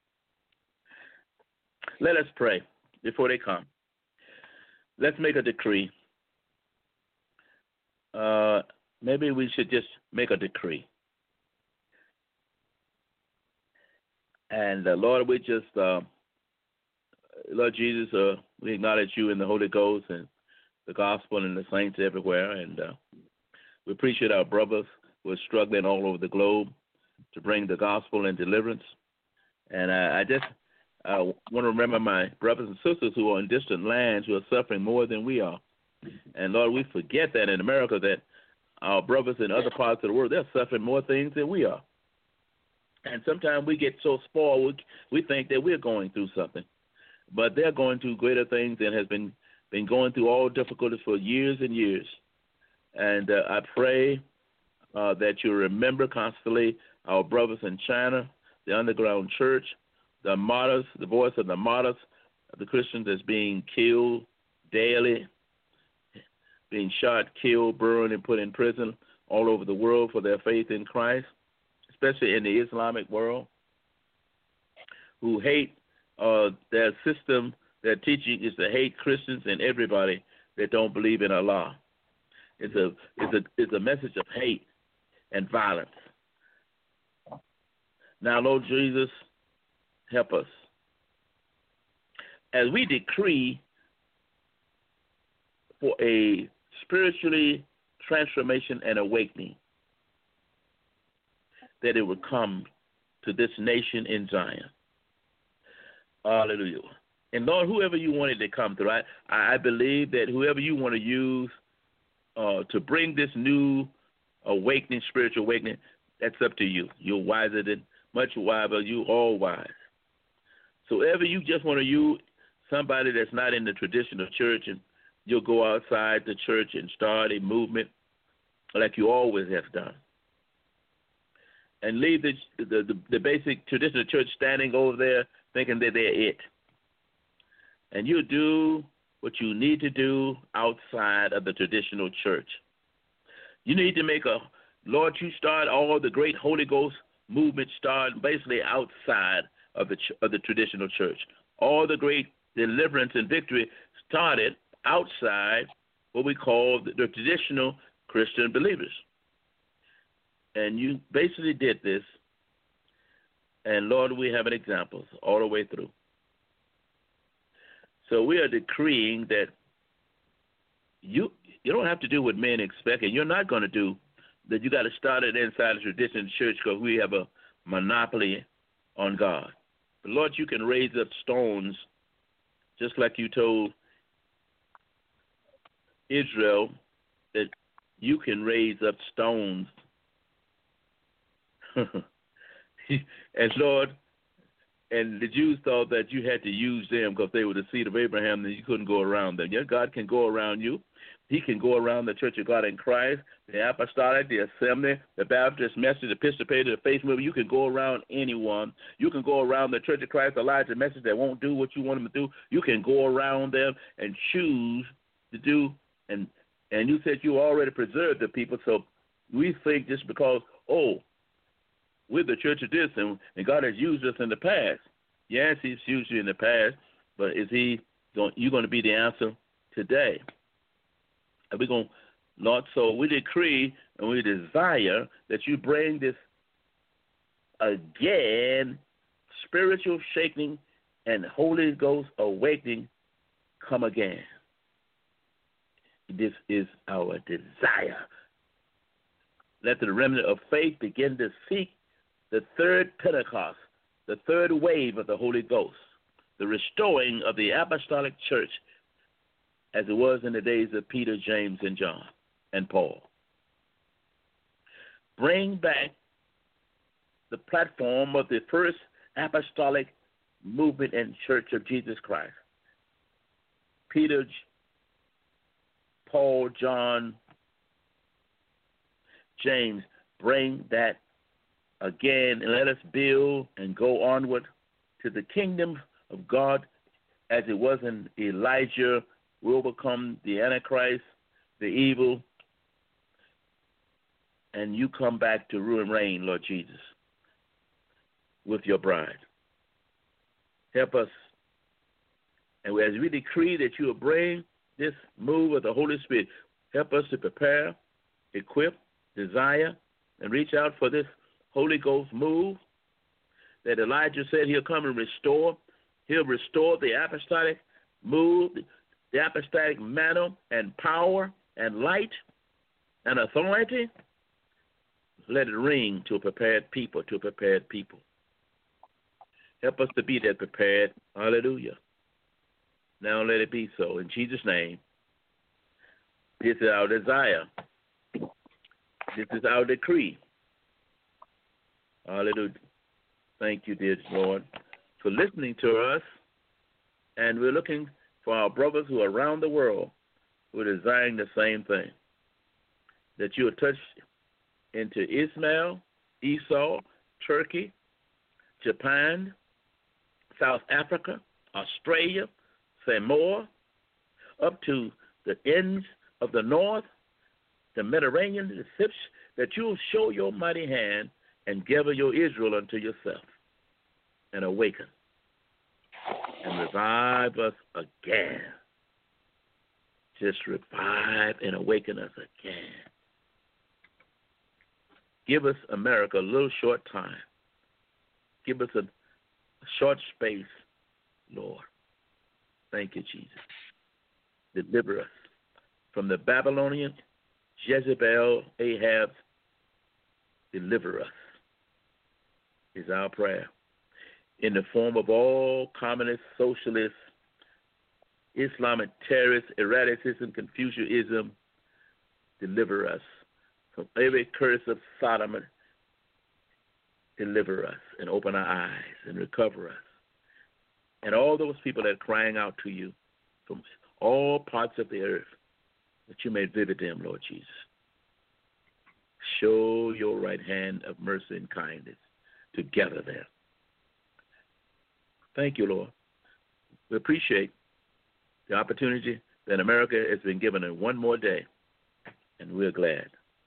Let us pray before they come. Let's make a decree. Uh, maybe we should just make a decree. And uh, Lord, we just, uh, Lord Jesus, uh, we acknowledge you in the Holy Ghost and the gospel and the saints everywhere. And uh, we appreciate our brothers who are struggling all over the globe to bring the gospel and deliverance. And I, I just I want to remember my brothers and sisters who are in distant lands who are suffering more than we are. And, Lord, we forget that in America that our brothers in other parts of the world, they're suffering more things than we are. And sometimes we get so spoiled, we think that we're going through something. But they're going through greater things and has been, been going through all difficulties for years and years. And uh, I pray uh, that you remember constantly our brothers in China, the underground church, the martyrs, the voice of the martyrs, the Christians that's being killed daily, being shot, killed, burned, and put in prison all over the world for their faith in Christ, especially in the Islamic world, who hate uh, their system. Their teaching is to hate Christians and everybody that don't believe in Allah. It's a it's a it's a message of hate and violence. Now, Lord Jesus, help us as we decree for a spiritually transformation and awakening, that it would come to this nation in Zion. Hallelujah. And Lord, whoever you wanted to come through, I, I believe that whoever you want to use uh, to bring this new awakening, spiritual awakening, that's up to you. You're wiser than, much wiser, you all wise. So whoever you just want to use, somebody that's not in the traditional church, and you'll go outside the church and start a movement like you always have done. And leave the, the, the, the basic traditional church standing over there thinking that they're it. And you do what you need to do outside of the traditional church. You need to make a, Lord, you start all the great Holy Ghost movements start basically outside of the of the traditional church. All the great deliverance and victory started outside what we call the, the traditional Christian believers. And you basically did this, and Lord, we have an example all the way through. So we are decreeing that you you don't have to do what men expect, and you're not going to do that. You got to start it inside the traditional church because we have a monopoly on God. But Lord, you can raise up stones, just like you told Israel that you can raise up stones. And Lord, and the Jews thought that you had to use them because they were the seed of Abraham, and you couldn't go around them. Yeah, God can go around you. He can go around the Church of God in Christ, the Apostolic, the Assembly, the Baptist, Methodist, Episcopalian, the Faith Movement. You can go around anyone. You can go around the Church of Christ, the Elijah message that won't do what you want them to do. You can go around them and choose to do. And and you said you already preserved the people, so we think just because, oh, we're the church of this, and, and God has used us in the past. Yes, He's used you in the past, but is He going? You're going to be the answer today? And we're going, Lord, so we decree and we desire that you bring this again, spiritual shaking and Holy Ghost awakening come again. This is our desire. Let the remnant of faith begin to seek the third Pentecost, the third wave of the Holy Ghost, the restoring of the apostolic church as it was in the days of Peter, James, and John, and Paul. Bring back the platform of the first apostolic movement and church of Jesus Christ. Peter, Paul, John, James, bring that again and let us build and go onward to the kingdom of God as it was in Elijah. We overcome the Antichrist, the evil, and you come back to rule and reign, Lord Jesus, with your bride. Help us. And as we decree that you will bring this move of the Holy Spirit, help us to prepare, equip, desire, and reach out for this Holy Ghost move that Elijah said he'll come and restore. He'll restore the apostolic move, the apostolic mantle and power and light and authority. Let it ring to a prepared people, to a prepared people. Help us to be that prepared. Hallelujah. Now let it be so. In Jesus' name, this is our desire. This is our decree. Hallelujah. Thank you, dear Lord, for listening to us. And we're looking for our brothers who are around the world who are desiring the same thing. That you will touch into Ismail, Esau, Turkey, Japan, South Africa, Australia, Samoa, up to the ends of the north, the Mediterranean, the Sips, that you will show your mighty hand and gather your Israel unto yourself and awaken and revive us again. Just revive and awaken us again. Give us, America, a little short time. Give us a, a short space, Lord. Thank you, Jesus. Deliver us from the Babylonian, Jezebel, Ahab. Deliver us is our prayer. In the form of all communist, socialist, Islamic terrorists, erraticism, Confucianism, deliver us from every curse of Sodom. Deliver us and open our eyes and recover us. And all those people that are crying out to you from all parts of the earth, that you may visit them, Lord Jesus. Show your right hand of mercy and kindness to gather them. Thank you, Lord. We appreciate the opportunity that America has been given in one more day, and we're glad.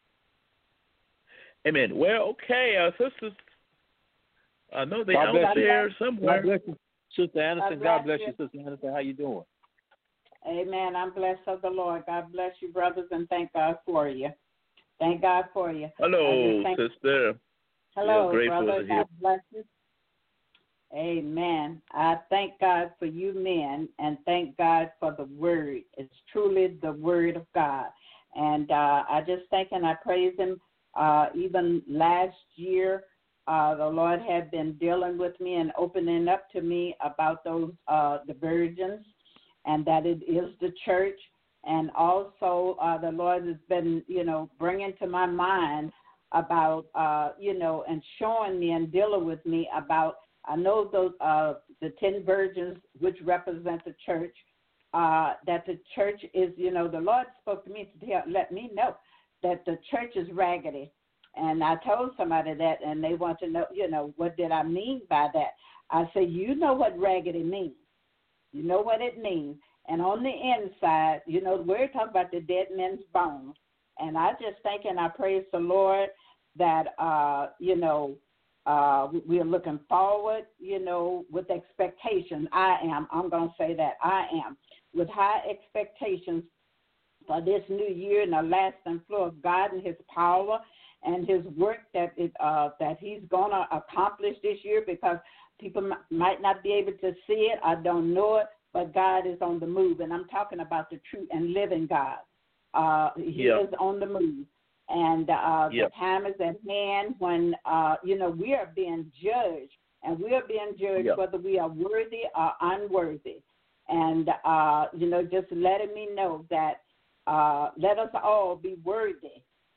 Amen. Well, okay, our sisters, I know they're out there somewhere. God bless you, Sister Anderson. God bless you, Sister Anderson. How you doing? Amen. I'm blessed of the Lord. God bless you, brothers, and thank God for you. Thank God for you. Hello, sister. Hello, brother. God bless you. Amen. I thank God for you men, and thank God for the word. It's truly the word of God. And uh, I just thank and I praise him. Uh, even last year, uh, the Lord had been dealing with me and opening up to me about those, uh, the virgins, and that it is the church. And also uh, the Lord has been, you know, bringing to my mind about, uh, you know, and showing me and dealing with me about, I know those uh, the ten virgins, which represent the church, uh, that the church is, you know, the Lord spoke to me to tell, let me know that the church is raggedy. And I told somebody that, and they want to know, you know, what did I mean by that? I said, you know what raggedy means. You know what it means. And on the inside, you know, we're talking about the dead men's bones. And I just think and I praise the Lord that, uh, you know, uh, we are looking forward, you know, with expectations. I am. I'm going to say that. I am. With high expectations for this new year and the lasting flow of God and his power and his work that it, uh, that he's going to accomplish this year, because people m- might not be able to see it. I don't know it, but God is on the move. And I'm talking about the true and living God. Uh, he yeah. is on the move. And uh, yeah. the time is at hand when, uh, you know, we are being judged. And we are being judged yeah. whether we are worthy or unworthy. And, uh, you know, just letting me know that uh, let us all be worthy.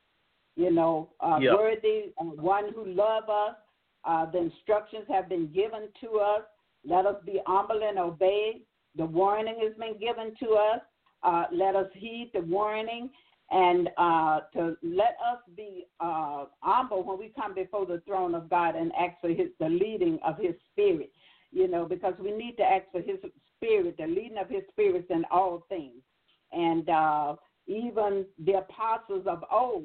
You know, uh, yeah. worthy, uh, one who loves us. Uh, the instructions have been given to us. Let us be humble and obey. The warning has been given to us. Uh, let us heed the warning, and uh, to let us be uh, humble when we come before the throne of God and ask for his, the leading of his spirit, you know, because we need to ask for his spirit, the leading of his spirits in all things. And uh, even the apostles of old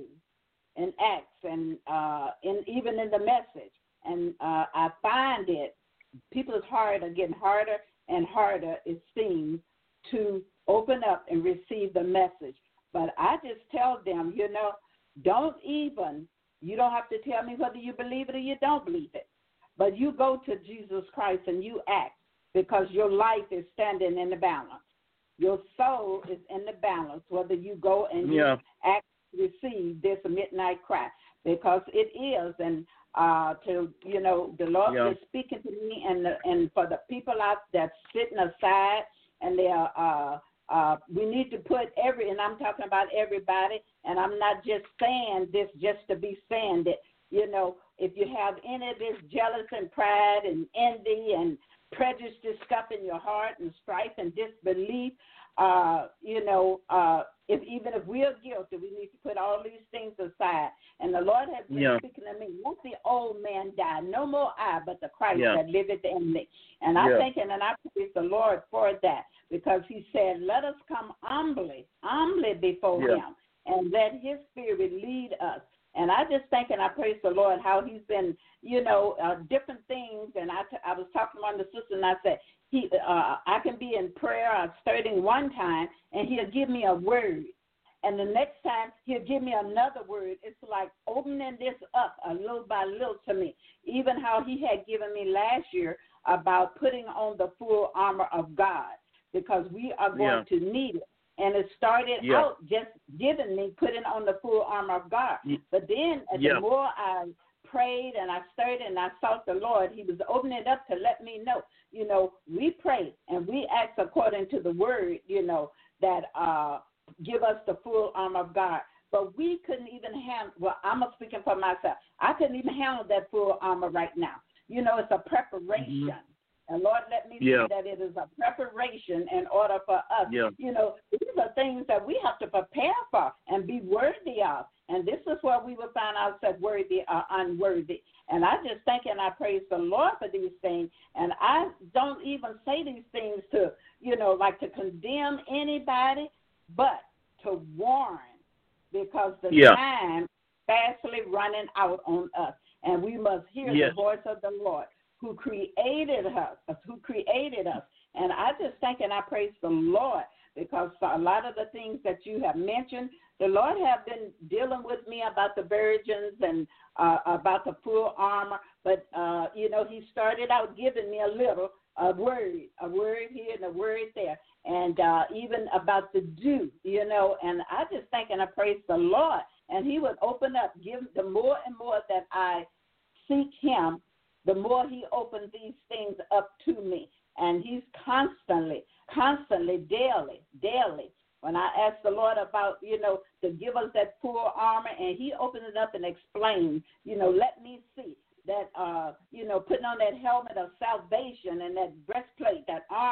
in Acts and uh, in, even in the message, and uh, I find it, people's heart are getting harder and harder, it seems, to open up and receive the message. But I just tell them, you know, don't even, you don't have to tell me whether you believe it or you don't believe it. But you go to Jesus Christ and you act, because your life is standing in the balance. Your soul is in the balance, whether you go and yeah. you act, receive this midnight cry, because it is. And uh, to, you know, the Lord yeah. is speaking to me, and the, and for the people out that's sitting aside, and they are, uh, uh, we need to put every, and I'm talking about everybody, and I'm not just saying this just to be saying it. You know, if you have any of this jealous and pride and envy and prejudice stuff in your heart and strife and disbelief, uh, you know, uh, if even if we are guilty, we need to put all these things aside. And the Lord has been yeah. speaking to me. Let the old man die. No more I, but the Christ yeah. that liveth in me. And I'm yeah. thinking, and I praise the Lord for that, because he said, let us come humbly, humbly before yeah. him, and let his spirit lead us. And I just think and I praise the Lord how he's been, you know, uh, different things. And I, t- I was talking to one of the sisters, and I said, he, uh, I can be in prayer or studying one time, and he'll give me a word. And the next time, he'll give me another word. It's like opening this up a little by little to me. Even how he had given me last year about putting on the full armor of God, because we are going yeah. to need it. And it started yeah. out just giving me putting on the full armor of God. But then yeah. the more I prayed and I studied and I sought the Lord, he was opening it up to let me know, you know, we pray and we act according to the word, you know, that uh, give us the full armor of God. But we couldn't even handle, well, I'm speaking for myself. I couldn't even handle that full armor right now. You know, it's a preparation. Mm-hmm. And Lord, let me yeah. see that it is a preparation in order for us. Yeah. You know, these are things that we have to prepare for and be worthy of. And this is where we will find ourselves worthy or unworthy. And I just thank and I praise the Lord for these things. And I don't even say these things to, you know, like to condemn anybody, but to warn, because the yeah. time is fastly running out on us. And we must hear yes. the voice of the Lord, who created us, who created us. And I just thank and I praise the Lord, because a lot of the things that you have mentioned, the Lord have been dealing with me about the virgins and uh, about the full armor. But, uh, you know, he started out giving me a little, a word, a word here and a word there, and uh, even about the dew, you know. And I just thank and I praise the Lord. And he would open up, give the more and more that I seek him, the more he opens these things up to me. And he's constantly, constantly, daily, daily. When I ask the Lord about, you know, to give us that full armor, and he opens it up and explains, you know, let me see that, uh, you know, putting on that helmet of salvation and that breastplate, that armor,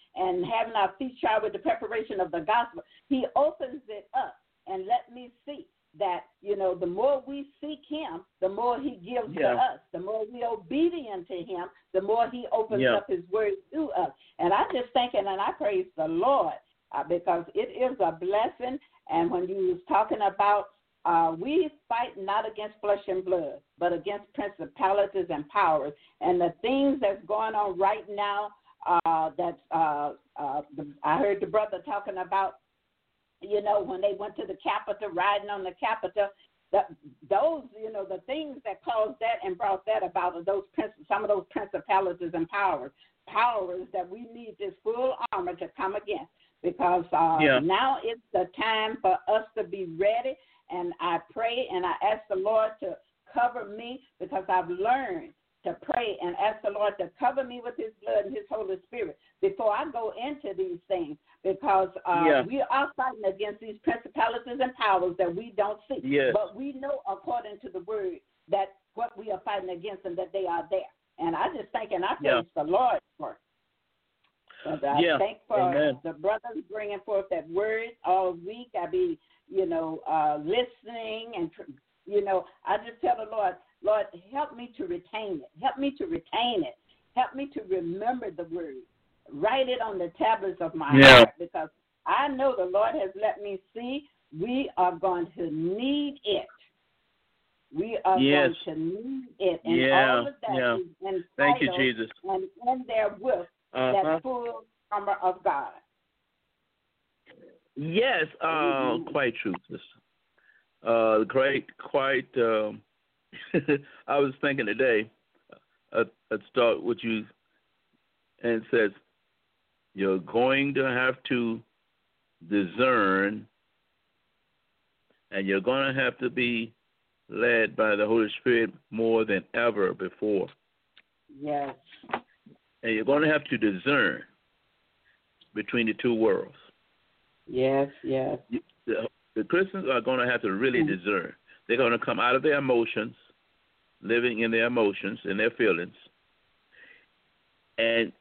and having our feet shod with the preparation of the gospel. He opens it up and let me see that, you know, the more we seek him, the more he gives yeah. to us. The more we obedient to him, the more he opens yeah. up his word to us. And I'm just thinking, and I praise the Lord, uh, because it is a blessing. And when you was talking about uh, we fight not against flesh and blood, but against principalities and powers. And the things that's going on right now, uh, that's, uh, uh, the, I heard the brother talking about, you know, when they went to the Capitol, riding on the Capitol, the, those, you know, the things that caused that and brought that about are those some of those principalities and powers, powers that we need this full armor to come against, because uh, yeah. now it's the time for us to be ready. And I pray and I ask the Lord to cover me, because I've learned to pray and ask the Lord to cover me with his blood and his Holy Spirit before I go into these things, because uh, yeah. we are fighting against these principalities and powers that we don't see. Yes. But we know, according to the word, that what we are fighting against and that they are there. And I just thank and I praise yeah. the Lord for it. But I yeah. thank for Amen. the brothers bringing forth that word all week. I be, you know, uh, listening and, you know, I just tell the Lord, Lord, help me to retain it. Help me to retain it. Help me to remember the word. Write it on the tablets of my yeah. heart, because I know the Lord has let me see we are going to need it. We are yes. going to need it. And yeah. all of that yeah. is entitled Thank you, Jesus. and in there with uh-huh. that full armor of God. Yes, uh, mm-hmm. quite true, sister. Uh, great, quite. Um, I was thinking today, uh, I'd start with you, and it says, you're going to have to discern, and you're going to have to be led by the Holy Spirit more than ever before. Yes. And you're going to have to discern between the two worlds. Yes, yes. The, the Christians are going to have to really mm-hmm. discern. They're going to come out of their emotions, living in their emotions and their feelings. And,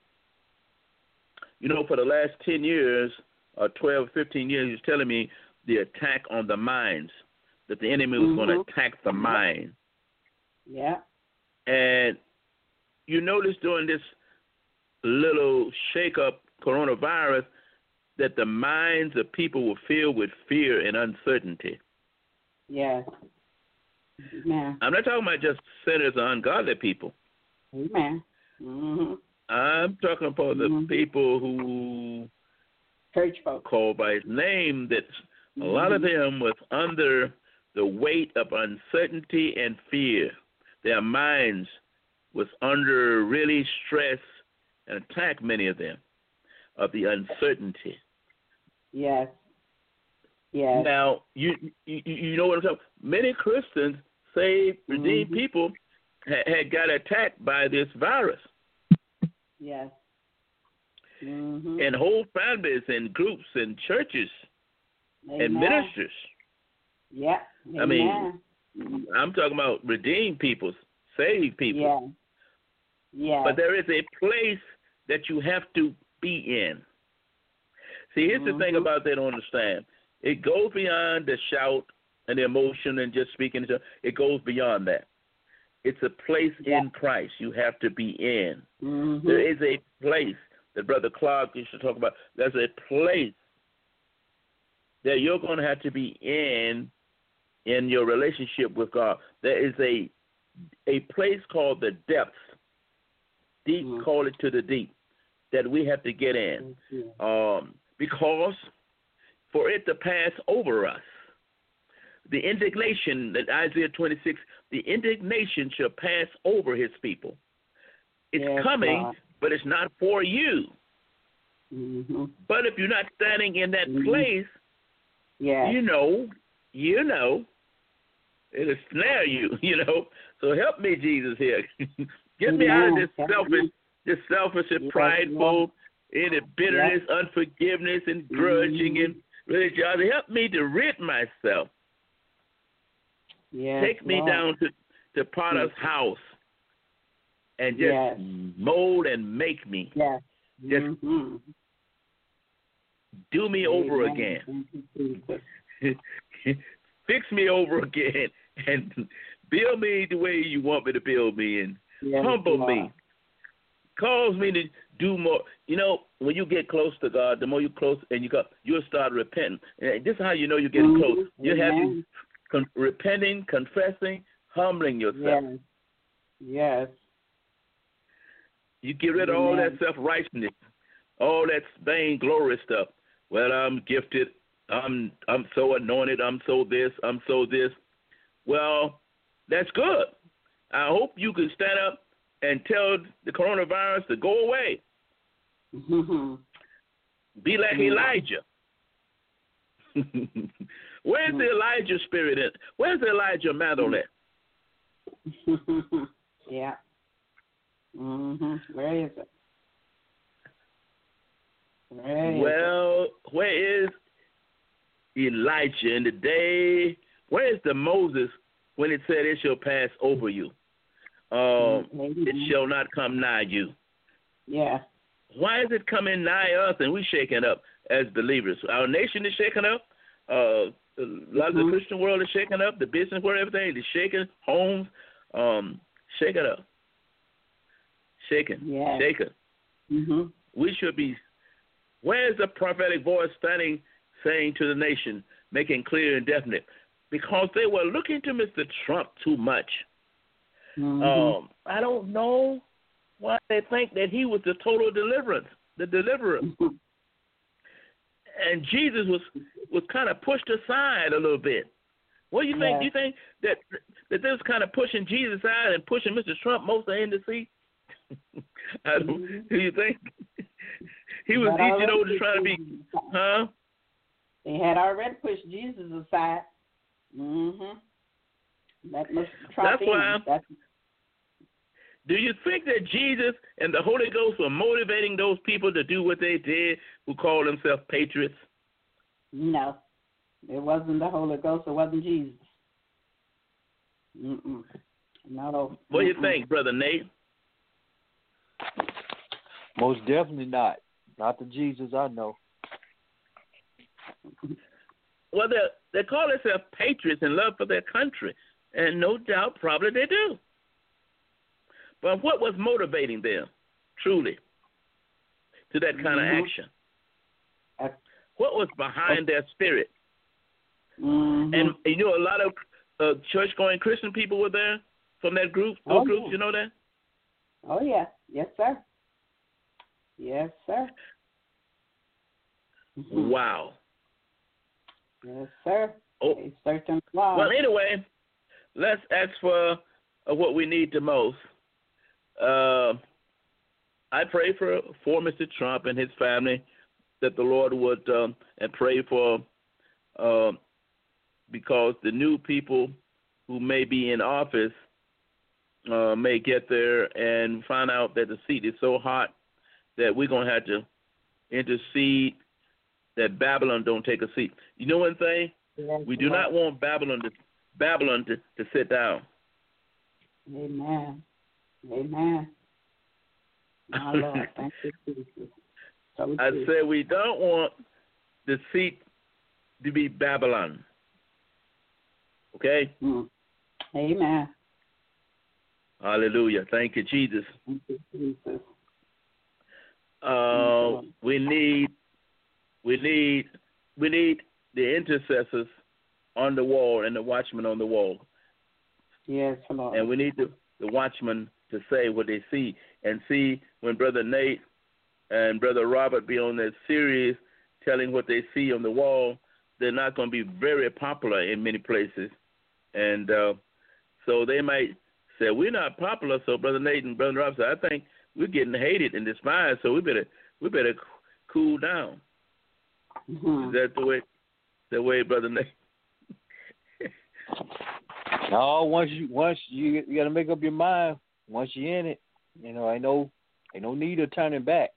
you know, for the last ten years, or twelve, fifteen years, he was telling me the attack on the minds, that the enemy was mm-hmm. going to attack the mind. Yeah. And you notice during this little shake-up coronavirus that the minds of people were filled with fear and uncertainty. Yes. Amen. I'm not talking about just sinners or ungodly people. Amen. Mm-hmm. I'm talking about mm-hmm. the people who church folk called by his name, that mm-hmm. a lot of them was under the weight of uncertainty and fear. Their minds was under really stress and attack, many of them, of the uncertainty. Yes. Yes. Now, you you, you know what I'm talking about. Many Christians, saved, redeemed mm-hmm. people, ha- had got attacked by this virus. Yes. Mm-hmm. And whole families and groups and churches Amen. and ministers. Yeah. I mean, I'm talking about redeemed people, saved people. Yeah. Yeah. But there is a place that you have to be in. See, here's mm-hmm. the thing about that to understand. It goes beyond the shout and the emotion and just speaking. It goes beyond that. It's a place yeah. in Christ you have to be in. Mm-hmm. There is a place that Brother Clark used to talk about. There's a place that you're going to have to be in in your relationship with God. There is a a place called the depths. Deep, mm-hmm. call it to the deep, that we have to get in. Mm-hmm. Um, because for it to pass over us, the indignation that Isaiah twenty-six, the indignation shall pass over his people. It's yes, coming, God. But it's not for you. Mm-hmm. But if you're not standing in that mm-hmm. place, yes. you know, you know, it'll snare you, you know. So help me, Jesus, here. Get me out of this yes. selfish, this selfish and yes. prideful, any bitterness, yes. unforgiveness, and grudging, mm-hmm. and religiosity. Help me to rid myself. Yes, Take me Lord. down to, to Potter's yes. house and just yes. mold and make me. Yes. Just mm-hmm. Do me Amen. over again. Fix me over again and build me the way you want me to build me and yes, humble Lord. me. Cause me to do more. You know, when you get close to God, the more you close and you go, you'll start repenting. And this is how you know you're getting mm-hmm. close. You're Amen. having con- repenting, confessing, humbling yourself. Yes. Yes. You get rid of all that self-righteousness, all that vainglory stuff. Well, I'm gifted. I'm I'm so anointed. I'm so this. I'm so this. Well, that's good. I hope you can stand up and tell the coronavirus to go away. Mm-hmm. Be like mm-hmm. Elijah. Where's mm-hmm. the Elijah spirit at? Where's the Elijah mantle at? yeah. Mm-hmm. Where is it? Where is well, it? where is Elijah in the day? Where is the Moses when it said it shall pass over you? Um, mm-hmm. It shall not come nigh you. Yeah. Why is it coming nigh us and we shaking up as believers? Our nation is shaking up. Uh, a lot mm-hmm. of the Christian world is shaking up. The business world, everything is shaking. Homes, um, shake it up. Shaking. Yeah. Shaking. Mm-hmm. We should be. Where is the prophetic voice standing, saying to the nation, making clear and definite? Because they were looking to Mister Trump too much. Mm-hmm. Um, I don't know why they think that he was the total deliverance, the deliverer. Mm-hmm. And Jesus was, was kind of pushed aside a little bit. What do you think? Yeah. Do you think that that this was kind of pushing Jesus aside and pushing Mister Trump mostly in the seat? I don't, mm-hmm. Do you think he was each, you know, just trying to be, huh? They had already pushed Jesus aside. Mm-hmm. That must That's why. That's... Do you think that Jesus and the Holy Ghost were motivating those people to do what they did who call themselves patriots? No. It wasn't the Holy Ghost. It wasn't Jesus. Mm-mm. No. What do you Mm-mm. think, Brother Nate? Most definitely not. Not the Jesus I know. Well, they they call themselves patriots in love for their country, and no doubt, probably they do. But what was motivating them, truly, to that kind mm-hmm. of action? What was behind their spirit? Mm-hmm. And you know, a lot of uh, church-going Christian people were there from that group. Those oh, groups, yeah. you know that? Oh yeah, yes sir. Yes sir. Mm-hmm. Wow. Yes sir. Oh. They certainly was. Well, anyway, let's ask for uh, what we need the most. Uh, I pray for for Mister Trump and his family that the Lord would um, and pray for uh, because the new people who may be in office uh, may get there and find out that the seat is so hot that we're gonna have to intercede that Babylon don't take a seat. You know one thing? Yes, we do Lord. not want Babylon to Babylon to, to sit down. Amen. Amen. My Lord, thank you, Jesus. So I said we don't want the seat to be Babylon. Okay? Mm. Amen. Hallelujah. Thank you, Jesus. Thank you, Jesus. Uh, we need we need we need the intercessors on the wall and the watchmen on the wall. Yes, Lord. And we need the, the watchmen to say what they see. And see when Brother Nate and Brother Robert be on that series telling what they see on the wall, they're not going to be very popular in many places. And uh, so they might say, we're not popular, so Brother Nate and Brother Robert said, I think we're getting hated and despised, so we better we better cool down. Mm-hmm. Is that the way, the way, Brother Nate? No, once you once you you got to make up your mind. Once you're in it, you know, I know, ain't no need of turning back.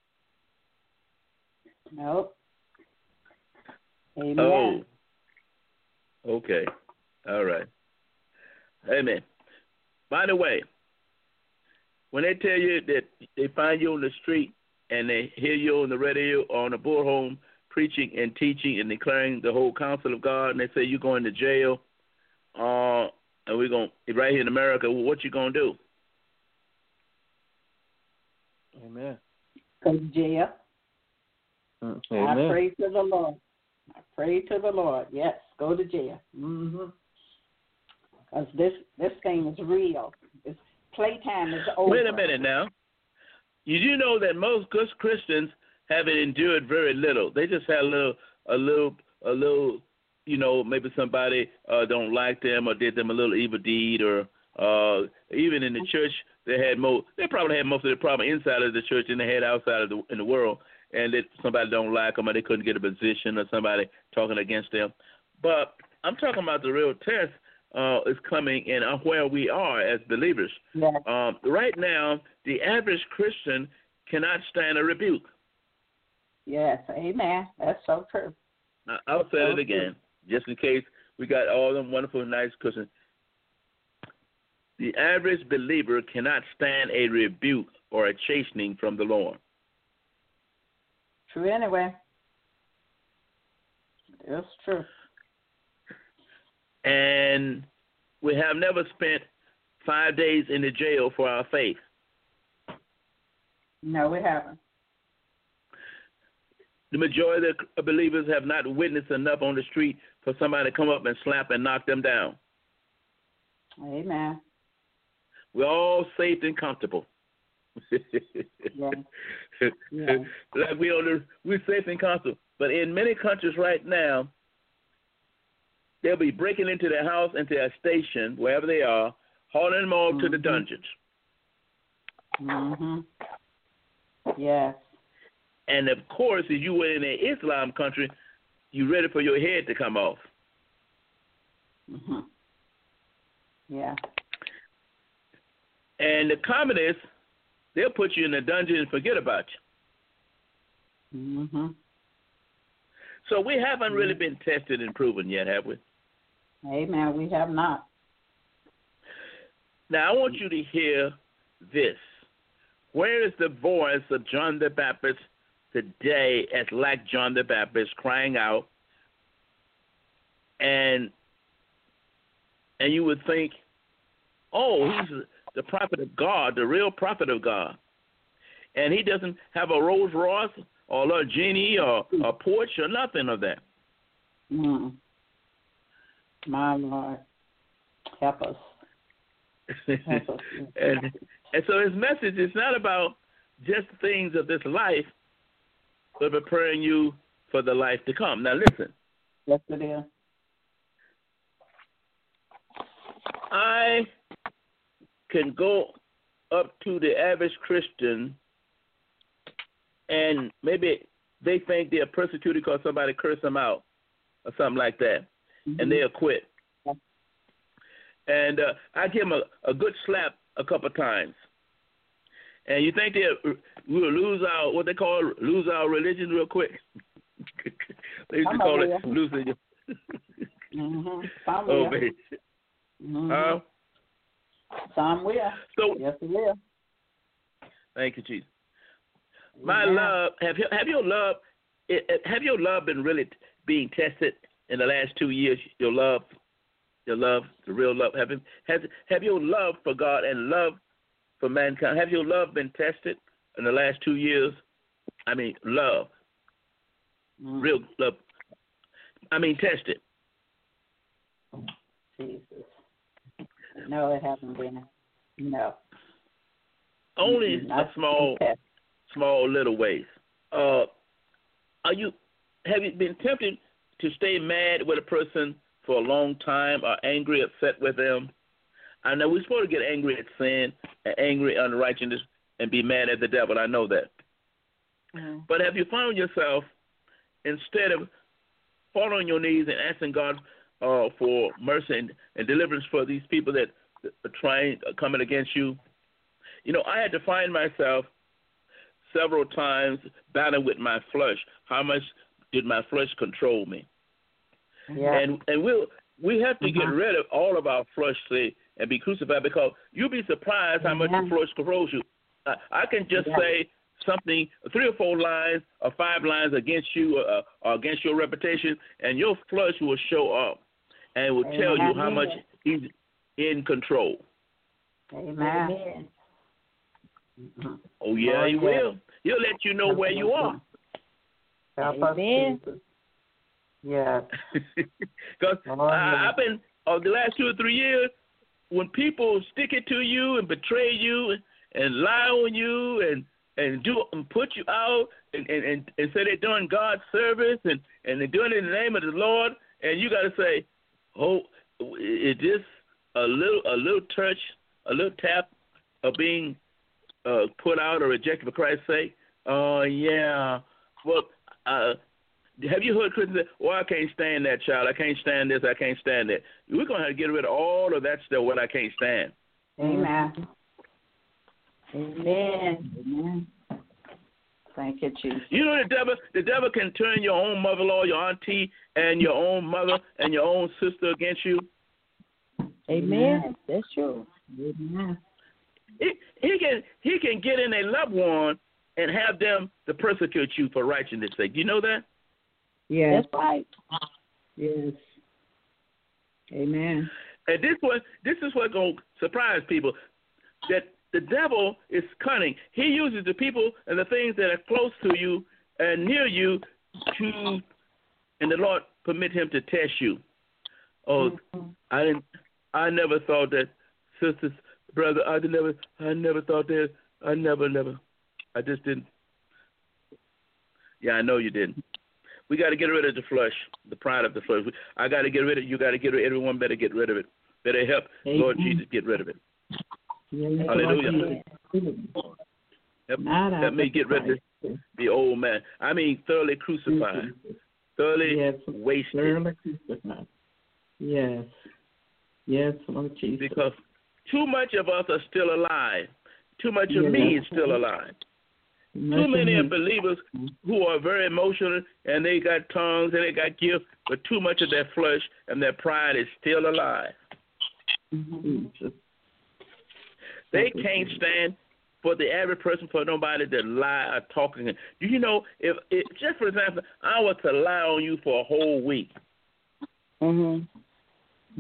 Nope. Amen. Oh. Okay. All right. Amen. By the way, when they tell you that they find you on the street and they hear you on the radio or on the bullhorn preaching and teaching and declaring the whole counsel of God, and they say you're going to jail, uh, and we're going right here in America, well, what you going to do? Amen. Go to jail. Amen. I pray to the Lord. I pray to the Lord. Yes, go to jail. Mm-hmm. Because this, this thing is real. This playtime is over. Wait a minute now. You do know that most good Christians haven't endured very little. They just had a little, a little, a little, you know, maybe somebody uh, don't like them or did them a little evil deed, or uh, even in the church they had most. They probably had most of the problem inside of the church than they had outside of the in the world. And that somebody don't like them, or they couldn't get a position, or somebody talking against them. But I'm talking about the real test uh, is coming in where we are as believers. Yes. Um, right now, the average Christian cannot stand a rebuke. Yes, amen. That's so true. I'll say it again, just in case we got all them wonderful, nice Christians. The average believer cannot stand a rebuke or a chastening from the Lord. True anyway. It's true. And we have never spent five days in the jail for our faith. No, we haven't. The majority of the believers have not witnessed enough on the street for somebody to come up and slap and knock them down. Amen. We're all safe and comfortable. Yeah. Yeah. Like we on the, we're safe and comfortable. But in many countries right now, they'll be breaking into their house, into their station, wherever they are, hauling them all mm-hmm. to the dungeons. Mm-hmm. Yes. And, of course, if you were in an Islam country, you're ready for your head to come off. Mm-hmm. Yeah. And the communists, they'll put you in a dungeon and forget about you. Mm-hmm. So we haven't really been tested and proven yet, have we? Amen. We have not. Now, I want you to hear this. Where is the voice of John the Baptist today as like John the Baptist crying out? And and you would think, oh, he's the prophet of God, the real prophet of God. And he doesn't have a Rolls Royce or a Lamborghini or a Porsche or nothing of that. Mm. My Lord, help us. Help us. and, and so his message is not about just things of this life, but preparing you for the life to come. Now listen. Yes, it is. I can go up to the average Christian and maybe they think they're persecuted because somebody cursed them out or something like that, mm-hmm. and they'll quit. Yeah. And uh, I give them a, a good slap a couple of times. And you think they we'll lose our, what they call, lose our religion real quick? They used to call it losing your... mm-hmm. Oh, baby. Mm-hmm. Uh, Some will. So, yes, it will. Thank you, Jesus. My yeah. love, have you, have your love, have your love been really being tested in the last two years? Your love, your love, the real love. Have has have your love for God and love for mankind? Have your love been tested in the last two years? I mean, love, mm. real love. I mean, tested. Jesus. No, it hasn't been. No. Only mm-hmm. a small, small little ways. Uh, are you? Have you been tempted to stay mad with a person for a long time, or angry, upset with them? I know we're supposed to get angry at sin, and angry at unrighteousness, and be mad at the devil. I know that. Mm-hmm. But have you found yourself, instead of falling on your knees and asking God uh, for mercy and, and deliverance for these people that are trying, uh, coming against you? You know, I had to find myself several times battling with my flesh. How much did my flesh control me? Yeah. And and we'll, we have to mm-hmm. get rid of all of our flesh, say, and be crucified, because you'll be surprised how much mm-hmm. your flesh controls you. I, I can just yeah. say something, three or four lines or five lines against you uh, or against your reputation, and your flesh will show up and will tell you how much he's in control. Amen. Oh, yeah, he will. He'll let you know where you are. Amen. Yeah. Because I've been, uh, the last two or three years, when people stick it to you and betray you and, and lie on you and and do and put you out and, and, and, and say they're doing God's service and, and they're doing it in the name of the Lord, and you got to say, oh, is this a little a little touch, a little tap of being uh, put out or rejected for Christ's sake? Oh, uh, yeah. Well, uh, have you heard Christians say, well, I can't stand that child. I can't stand this. I can't stand that. We're going to have to get rid of all of that stuff, what I can't stand. Amen. Amen. Amen. Thank you, Jesus. You know the devil the devil can turn your own mother-in-law, your auntie, and your own mother and your own sister against you. Amen. That's true. Amen. He, he can he can get in a loved one and have them to persecute you for righteousness' sake. You know that? Yes. That's right. Yes. Amen. And this one this is what's gonna surprise people. That the devil is cunning. He uses the people and the things that are close to you and near you to, and the Lord permit him to test you. Oh, mm-hmm. I didn't. I never thought that, sisters, brother. I never. I never thought that. I never, never. I just didn't. Yeah, I know you didn't. We got to get rid of the flesh, the pride of the flesh. I got to get rid of it. You got to get rid of it. Everyone better get rid of it. Better help Amen. Lord Jesus get rid of it. Yes, hallelujah. Help, help me get rid of this, the old man. I mean, thoroughly crucified, thoroughly yes, wasted. Thoroughly crucified. Yes. Yes, Lord Jesus. Because too much of us are still alive. Too much of yes. me is still alive. Much too many of believers who are very emotional and they got tongues and they got gifts, but too much of their flesh and their pride is still alive. Mm-hmm. They can't stand for the average person, for nobody to lie or talk. Do you know, if, if just for example, I was to lie on you for a whole week. Mm-hmm.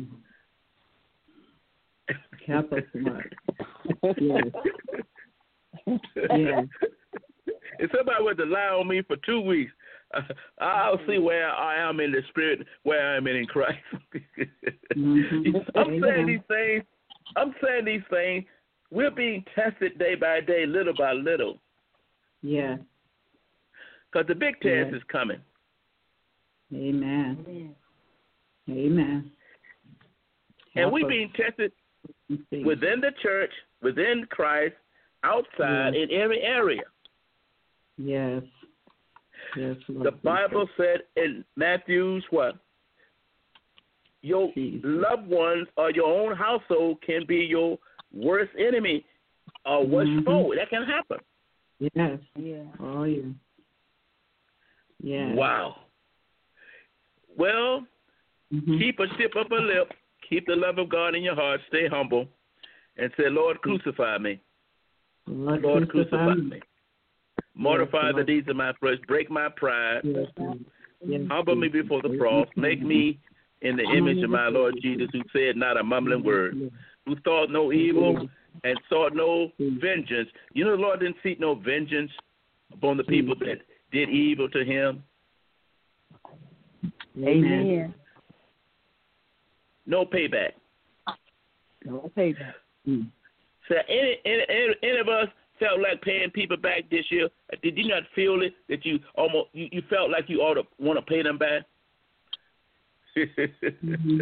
Capital smart. Yes. Yes. If somebody was to lie on me for two weeks, uh, I'll see where I am in the spirit, where I am in Christ. Mm-hmm. I'm saying these things. I'm saying these things. We're being tested day by day, little by little. Yeah. Because the big test yeah. is coming. Amen. Amen. And we're being tested within the church, within Christ, outside, yes. in every area. Yes. Yes. The Bible said in Matthew's what? Your Jesus. loved ones or your own household can be your worst enemy or worst mm-hmm. foe. That can happen. Yes. Yeah. Oh, yeah. Yeah. Wow. Well, mm-hmm. keep a stiff upper lip. Keep the love of God in your heart. Stay humble. And say, Lord, crucify me. Lord, Lord crucify, crucify me. me. Mortify yes, the deeds of my flesh. Break my pride. Yes, yes, humble me before the cross. Make me in the image of my Lord Jesus, who said not a mumbling word, who thought no evil and sought no vengeance. You know the Lord didn't seek no vengeance upon the people that did evil to him. Amen. No payback. No payback. Mm. So any, any, any, any of us felt like paying people back this year? Did you not feel it that you almost you, you felt like you ought to want to pay them back? mm-hmm.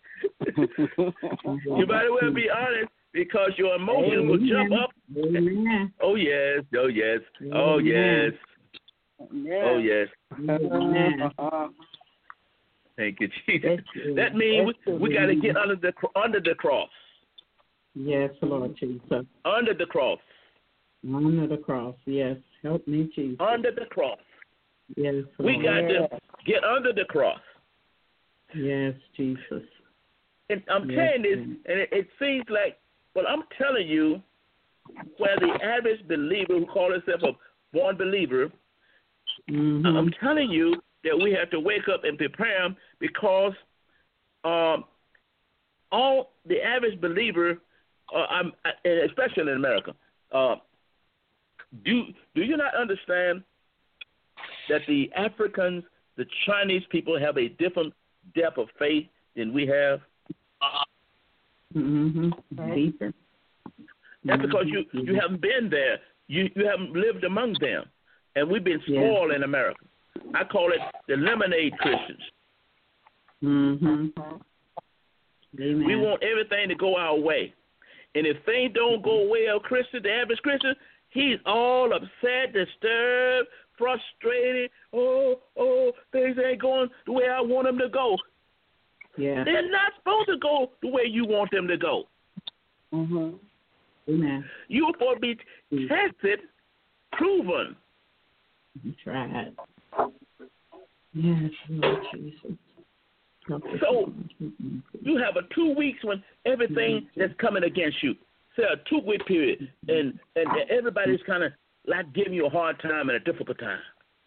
You might as well be honest, because your emotions Amen. will jump up. Amen. Oh yes, oh yes, oh yes, Amen. oh yes. Amen. Thank you, Jesus. That means we, we got to get under the under the cross. Yes, Lord Jesus. Under the cross. Under the cross, yes. Help me, Jesus. Under the cross. Yes, Lord. We got yes. to get under the cross. Yes, Jesus. And I'm yes, telling this, Lord. and it, it seems like, well, I'm telling you, where the average believer who calls himself born believer, Mm-hmm. I'm telling you that we have to wake up and prepare them because um, all the average believer, uh, I'm, especially in America, uh, do do you not understand that the Africans, the Chinese people have a different depth of faith than we have? Mm-hmm. Deeper. That's because you, you haven't been there. You you haven't lived among them. And we've been spoiled yeah. in America. I call it the lemonade Christians. Mm-hmm. Amen. We want everything to go our way. And if things don't go well, Christian, the average Christian, he's all upset, disturbed, frustrated. Oh, oh, things ain't going the way I want them to go. Yeah. They're not supposed to go the way you want them to go. Mm-hmm. Amen. You're supposed to be tested, proven. Tried. Yes, Lord Jesus. So you have a two weeks when everything that's coming against you. Say a two week period, and and everybody's kind of like giving you a hard time and a difficult time.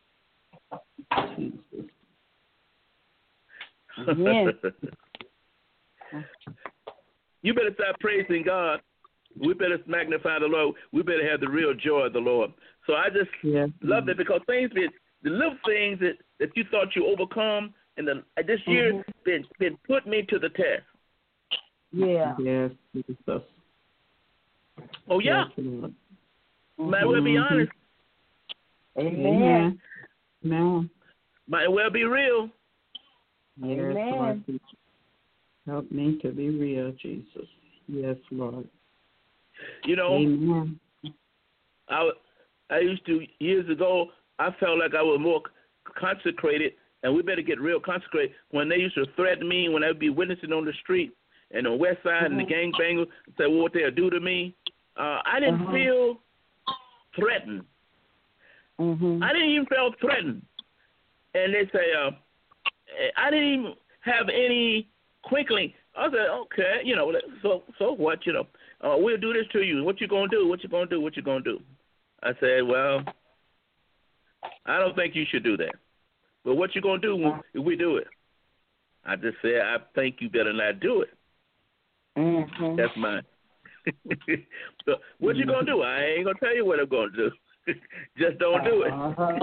Yes. You better start praising God. We better magnify the Lord. We better have the real joy of the Lord. So I just yeah. love it because things been the little things that, that you thought you overcome and the this year mm-hmm. been been put me to the test. Yeah. Yes. Jesus. Oh yeah. Yes, might well be honest. Amen. Amen. Might well be real. Yes, Amen. Lord. Help me to be real, Jesus. Yes, Lord. You know, Amen. I I used to, years ago, I felt like I was more consecrated, and we better get real consecrated. When they used to threaten me, when I would be witnessing on the street and on the west side, mm-hmm. and the gangbangers say well, what they'll do to me, uh, I didn't mm-hmm. feel threatened. Mm-hmm. I didn't even feel threatened. And they say, uh, I didn't even have any quinkling. I said, okay, you know, so so what, you know, uh, we'll do this to you. What you gonna do? What you gonna do? What you gonna do? I said, well, I don't think you should do that. But what you gonna do when, if we do it? I just said, I think you better not do it. Mm-hmm. That's mine. So what you gonna do? I ain't gonna tell you what I'm gonna do. Just don't do it. Uh-huh.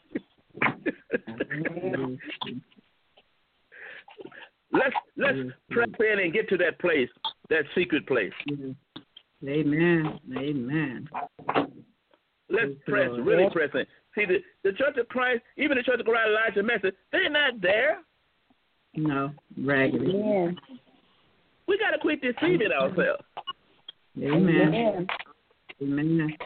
let's let's press in and get to that place, that secret place. Amen. Amen. Let's press, really press in. See, the, the Church of Christ, even the Church of Christ, Elijah message, they're not there. No, raggedy. Yeah. We got to quit deceiving ourselves. Amen. Amen.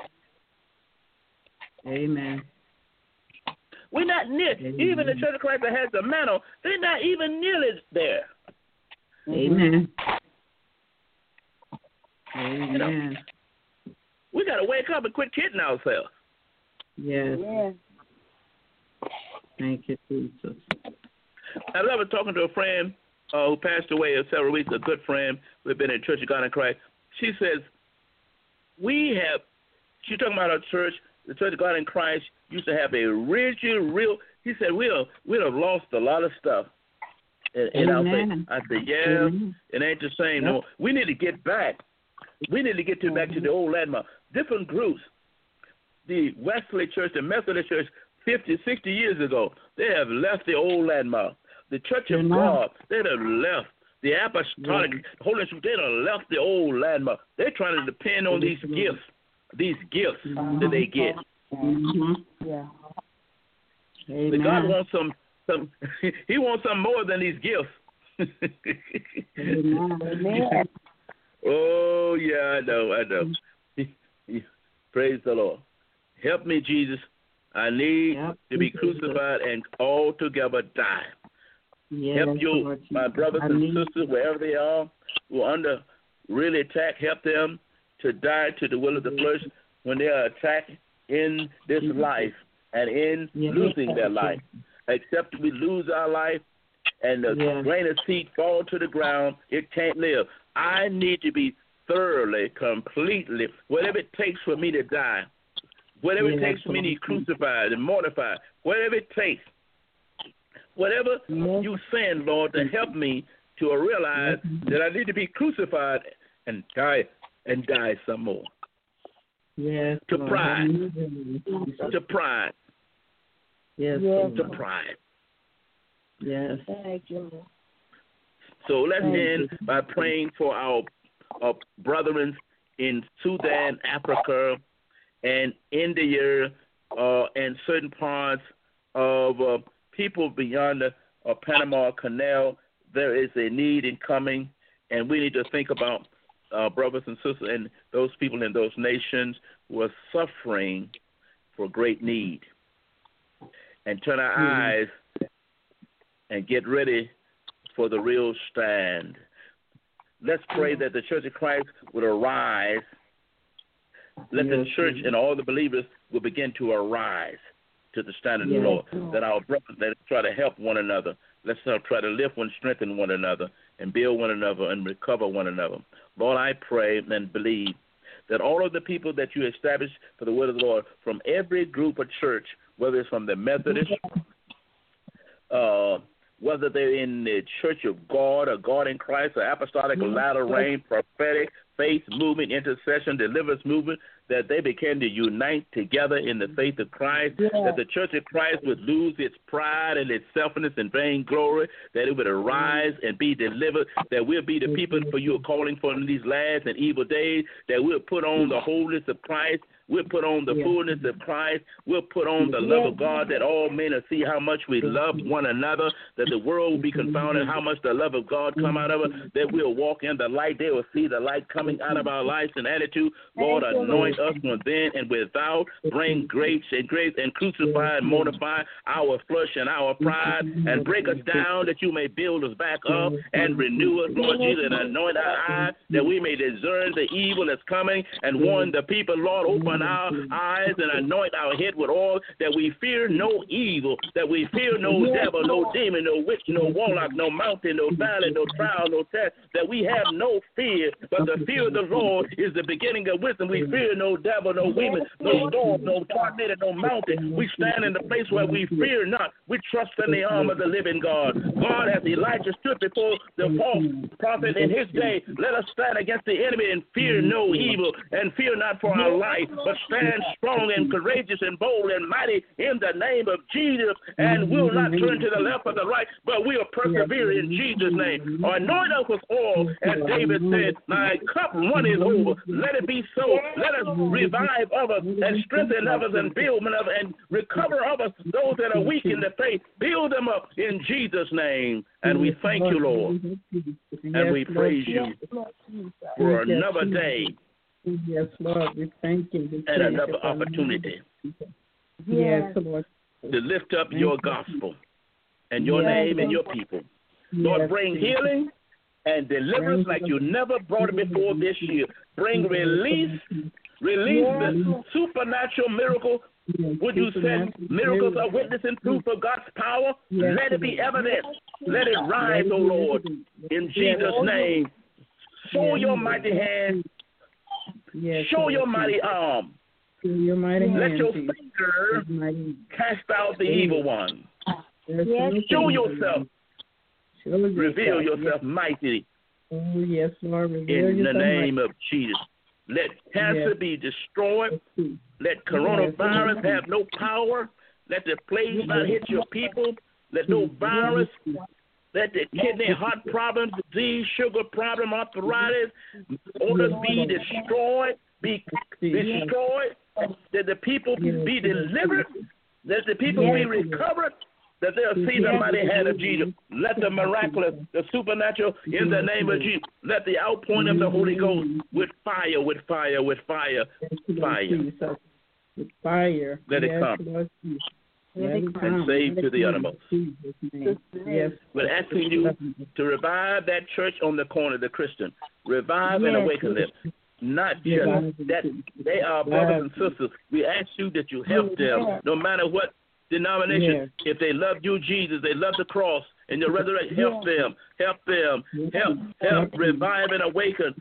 Amen. We're not near. Amen. Even the Church of Christ that has the mantle, they're not even nearly there. Amen. Amen. You know, we got to wake up and quit kidding ourselves. Yes. Yeah. Thank you, Jesus. I love talking to a friend uh, who passed away several weeks, a good friend. We've been in Church of God in Christ. She says, we have, she's talking about our church, the Church of God in Christ used to have a rigid, real, he said, we'll, we'll have lost a lot of stuff. And, and I'll say, I said, yeah, Amen. It ain't the same. Yep. No, we need to get back. We need to get to back to the old landmark. Different groups. The Wesley Church, the Methodist Church, fifty, sixty years ago, they have left the old landmark. The Church of God, they have left. The Apostolic, yeah. Holy Spirit, they have left the old landmark. They're trying to depend on these gifts, these gifts mm-hmm. that they get. Mm-hmm. Yeah. Amen. God wants some, some. He wants some more than these gifts. Amen. Oh yeah, I know, I know. Praise the Lord. Help me, Jesus. I need yep. to be crucified and altogether die. Yes, help you, Lord, my brothers and sisters, wherever they are, who are under really attack, help them to die to the will of the flesh when they are attacked in this yes. life and in yes. losing their life. Except we lose our life and the yes. grain of seed fall to the ground, it can't live. I need to be thoroughly, completely, whatever it takes for me to die, Whatever Yes, it takes for me to be Lord. crucified and mortified, whatever it takes, whatever Yes. you send, Lord, to help me to realize Yes. that I need to be crucified and die and die some more. Yes, To Lord. pride. Hallelujah. To pride, Yes, Yes. to Lord. pride. Yes. Thank you, Lord. So let's Thank end you. by praying for our, our brethren in Sudan, Africa, and India, uh, and certain parts of uh, people beyond the uh, Panama Canal. There is a need in coming, and we need to think about uh, brothers and sisters and those people in those nations who are suffering for great need, and turn our Mhm. eyes and get ready for the real stand. Let's pray that the Church of Christ would arise. Let the Yes, church Lord. and all the believers will begin to arise to the standard of Yes, the Lord. Lord. That our brothers, let us try to help one another. Let's uh, try to lift and strengthen one another and build one another and recover one another. Lord, I pray and believe that all of the people that you establish for the word of the Lord, from every group of church, whether it's from the Methodist, uh, whether they're in the Church of God or God in Christ or Apostolic or Latter Rain, prophetic, faith movement, intercession, deliverance movement, that they begin to unite together in the faith of Christ, Yes. that the Church of Christ would lose its pride and its selfishness and vainglory, that it would arise and be delivered, that we'll be the people for you are calling for in these last and evil days, that we'll put on the holiness of Christ, we'll put on the Yes. fullness of Christ, we'll put on the love of God, that all men will see how much we love one another, that the world will be confounded how much the love of God come out of us, that we'll walk in the light, they will see the light coming out of our lives and attitude. Lord, Thank you, anoint us within and without, bring grace and grace and crucify and mortify our flesh and our pride, and break us down that you may build us back up and renew us, Lord Jesus, and anoint our eyes that we may discern the evil that's coming and warn the people. Lord, open our eyes and anoint our head with oil, that we fear no evil, that we fear no devil, no demon, no witch, no warlock, no mountain, no valley, no trial, no test, that we have no fear, but the fear of the Lord is the beginning of wisdom. We fear no devil, no women, no storm, no tornado, no mountain. We stand in the place where we fear not. We trust in the arm of the living God. God, as Elijah stood before the false prophet in his day, let us stand against the enemy and fear no evil, and fear not for our life, but stand strong and courageous and bold and mighty in the name of Jesus, and will not turn to the left or the right, but we'll persevere in Jesus' name. Anoint us with oil, as David said, my cup runneth over. Let it be so. Let us revive others and strengthen others and build others and recover others, those that are weak in the faith. Build them up in Jesus' name. And we thank you, Lord, and we praise you for another day Yes, Lord, we thank you. We and praise another you for opportunity Yes, Lord. to lift up your gospel and your Yes, name and your Lord. people. Lord, Yes, bring Jesus. healing and deliverance like you never brought it before this year. Bring release, release the supernatural miracle. Would you send miracles are witnessing proof of God's power? Yes, Let it be Lord. evident. Let it rise, O Lord, in Jesus' name. Show your mighty hand. Yes, Show Lord your Jesus. mighty arm. Show your mighty Let hand, your Jesus. finger Mighty. cast out the evil one. Yes, Yes, Lord Show Jesus. yourself. Show yourself. Reveal Yes. yourself mightily Oh, yes, Lord. Reveal in the yourself name of Jesus. Let cancer Yes. be destroyed. mighty. Let coronavirus have no power. Let the plague not hit your people. Let no virus, let the kidney, heart problem, disease, sugar problem, arthritis, orders be destroyed, be destroyed. That the people be delivered. That the people be recovered. That they'll see the mighty hand of Jesus. Let the miraculous, the supernatural, in the name of Jesus. Let the outpouring of the Holy Ghost with fire, with fire, with fire, fire. With fire. Let it Yes, come. Lord Jesus. Let Let it it come. come. save Let to it the come uttermost. in Jesus' name. Yes. We're asking you to revive that church on the corner, the Christian. Revive and Yes. awaken them. Not just Revive that they are brothers and sisters. We ask you that you help them, no matter what denomination. Yes. If they love you, Jesus, they love the cross and the resurrection. Help them, help them, help, help revive and awaken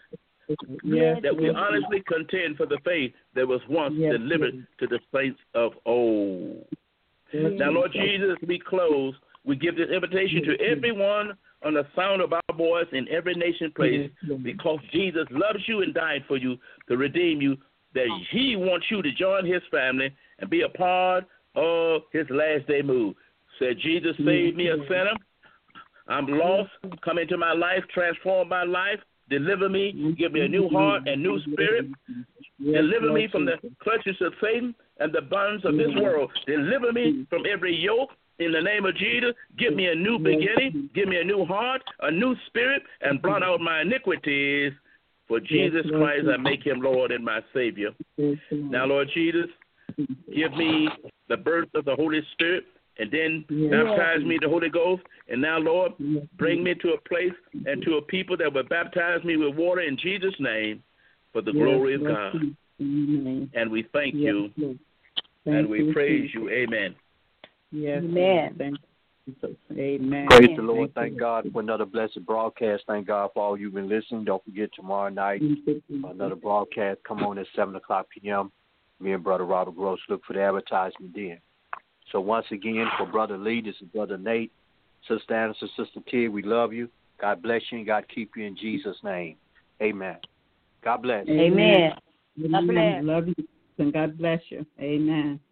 Yes, that we Lord. honestly contend for the faith that was once Yes, delivered Lord. to the saints of old. Yes, Now, Lord Jesus. Jesus, we close. We give this invitation to everyone on the sound of our voice in every nation place, Yes, Lord. because Jesus loves you and died for you to redeem you, that he wants you to join his family and be a part of his last day move. Said, Jesus, save me, a sinner. I'm lost. Come into my life, transform my life, deliver me, give me a new heart and new spirit. Yes, Deliver me Lord from the Jesus. clutches of Satan and the bonds of this world. Deliver me from every yoke in the name of Jesus. Give me a new beginning. Give me a new heart, a new spirit, and blot out my iniquities. For Jesus Lord Christ, I Jesus. make him Lord and my Savior. Yes, Lord. Now, Lord Jesus, give me the birth of the Holy Spirit, and then Yes. baptize me with the Holy Ghost. And now, Lord, Yes. bring me to a place and to a people that will baptize me with water in Jesus' name for the Yes, glory of Lord God. Jesus. Amen. And we thank Yes, you, Lord. and Thank we praise Jesus. you. Amen. Yes, Amen. Lord. Thank you, Jesus. Amen. Praise the Lord. Thank Thank you. God for another blessed broadcast. Thank God for all you've been listening. Don't forget tomorrow night, Thank you, Jesus. another broadcast. Come on at seven o'clock p.m. Me and Brother Robert Gross look for the advertisement then. So once again, for Brother Lee, this is Brother Nate, Sister Anderson, Sister T, we love you. God bless you and God keep you in Jesus' name. Amen. God bless. Amen. God Amen. bless. Love you and God bless you. Amen.